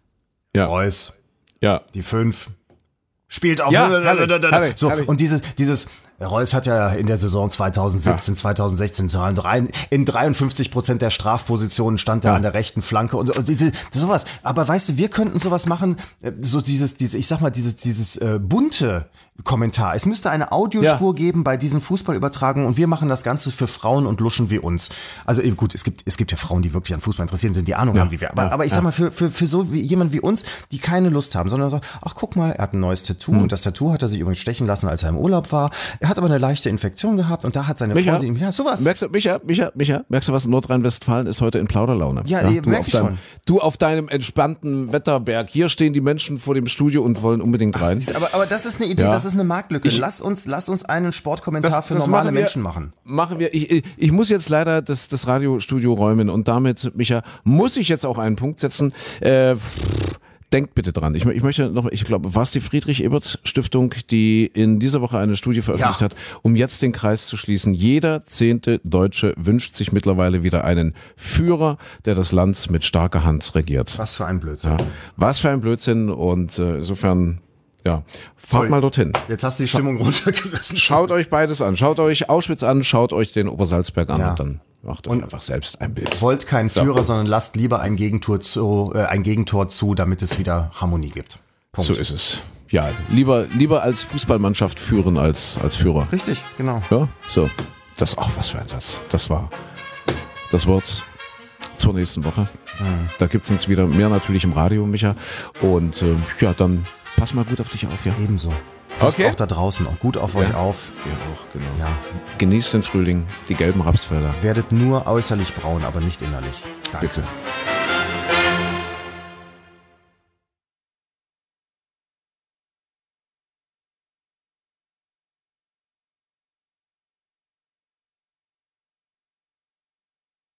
Speaker 2: Ja,
Speaker 3: Reus,
Speaker 2: ja.
Speaker 3: die fünf, spielt auf
Speaker 2: Ja, herrlich, herrlich,
Speaker 3: so,
Speaker 2: herrlich.
Speaker 3: und dieses, dieses Reus hat ja in der Saison zweitausendsiebzehn, ja. zweitausendsechzehn Zahlen. In dreiundfünfzig Prozent der Strafpositionen stand er ja. an der rechten Flanke und, und sowas. Aber weißt du, wir könnten sowas machen, so dieses, dieses ich sag mal, dieses, dieses äh, bunte Kommentar. Es müsste eine Audiospur ja. geben bei diesen Fußballübertragungen und wir machen das Ganze für Frauen und Luschen wie uns. Also gut, es gibt, es gibt ja Frauen, die wirklich an Fußball interessiert sind, die Ahnung ja. haben, wie wir. Aber, ja. aber ich sag mal, für, für, für so wie jemand wie uns, die keine Lust haben, sondern sagen, ach guck mal, er hat ein neues Tattoo hm. und das Tattoo hat er sich übrigens stechen lassen, als er im Urlaub war. Er hat aber eine leichte Infektion gehabt und da hat seine Micha, Freundin ihm, ja, sowas.
Speaker 2: Merkst du, Micha, Micha, Micha, merkst du was, Nordrhein-Westfalen ist heute in Plauderlaune.
Speaker 3: Ja, ja
Speaker 2: du,
Speaker 3: merk ich
Speaker 2: deinem,
Speaker 3: schon.
Speaker 2: Du auf deinem entspannten Wetterberg, hier stehen die Menschen vor dem Studio und wollen unbedingt rein.
Speaker 3: Ach, aber, aber das ist eine Idee, ja. das ist eine Marktlücke. Ich, Lass uns, lass uns einen Sportkommentar das, für das normale machen wir, Menschen machen.
Speaker 2: Machen wir. Ich, ich muss jetzt leider das, das Radiostudio räumen und damit, Micha, muss ich jetzt auch einen Punkt setzen. Äh, denkt bitte dran. Ich, ich möchte noch, ich glaube, war es die Friedrich-Ebert-Stiftung, die in dieser Woche eine Studie veröffentlicht ja. hat, um jetzt den Kreis zu schließen. Jeder zehnte Deutsche wünscht sich mittlerweile wieder einen Führer, der das Land mit starker Hand regiert.
Speaker 3: Was für ein Blödsinn. Ja.
Speaker 2: Was für ein Blödsinn und äh, insofern... Ja, fahrt Sorry. mal dorthin.
Speaker 3: Jetzt hast du die Stimmung runtergerissen.
Speaker 2: Schaut euch beides an. Schaut euch Auschwitz an, schaut euch den Obersalzberg an
Speaker 3: ja.
Speaker 2: und dann macht euch und einfach selbst ein Bild.
Speaker 3: Wollt keinen Führer, so. sondern lasst lieber ein Gegentor zu, äh, ein Gegentor zu, damit es wieder Harmonie gibt. Punkt.
Speaker 2: So ist es. Ja, lieber, lieber als Fußballmannschaft führen als, als Führer.
Speaker 3: Richtig, genau.
Speaker 2: Ja, so. Das auch was für ein Satz. Das war das Wort zur nächsten Woche. Hm. Da gibt es uns wieder mehr natürlich im Radio, Micha. Und äh, ja, dann pass mal gut auf dich auf, ja?
Speaker 3: Ebenso. Passt
Speaker 2: okay.
Speaker 3: auch da draußen auch gut auf
Speaker 2: ja.
Speaker 3: euch auf.
Speaker 2: Ja, auch, genau.
Speaker 3: Ja.
Speaker 2: Genießt den Frühling, die gelben Rapsfelder.
Speaker 3: Werdet nur äußerlich braun, aber nicht innerlich. Danke.
Speaker 2: Bitte.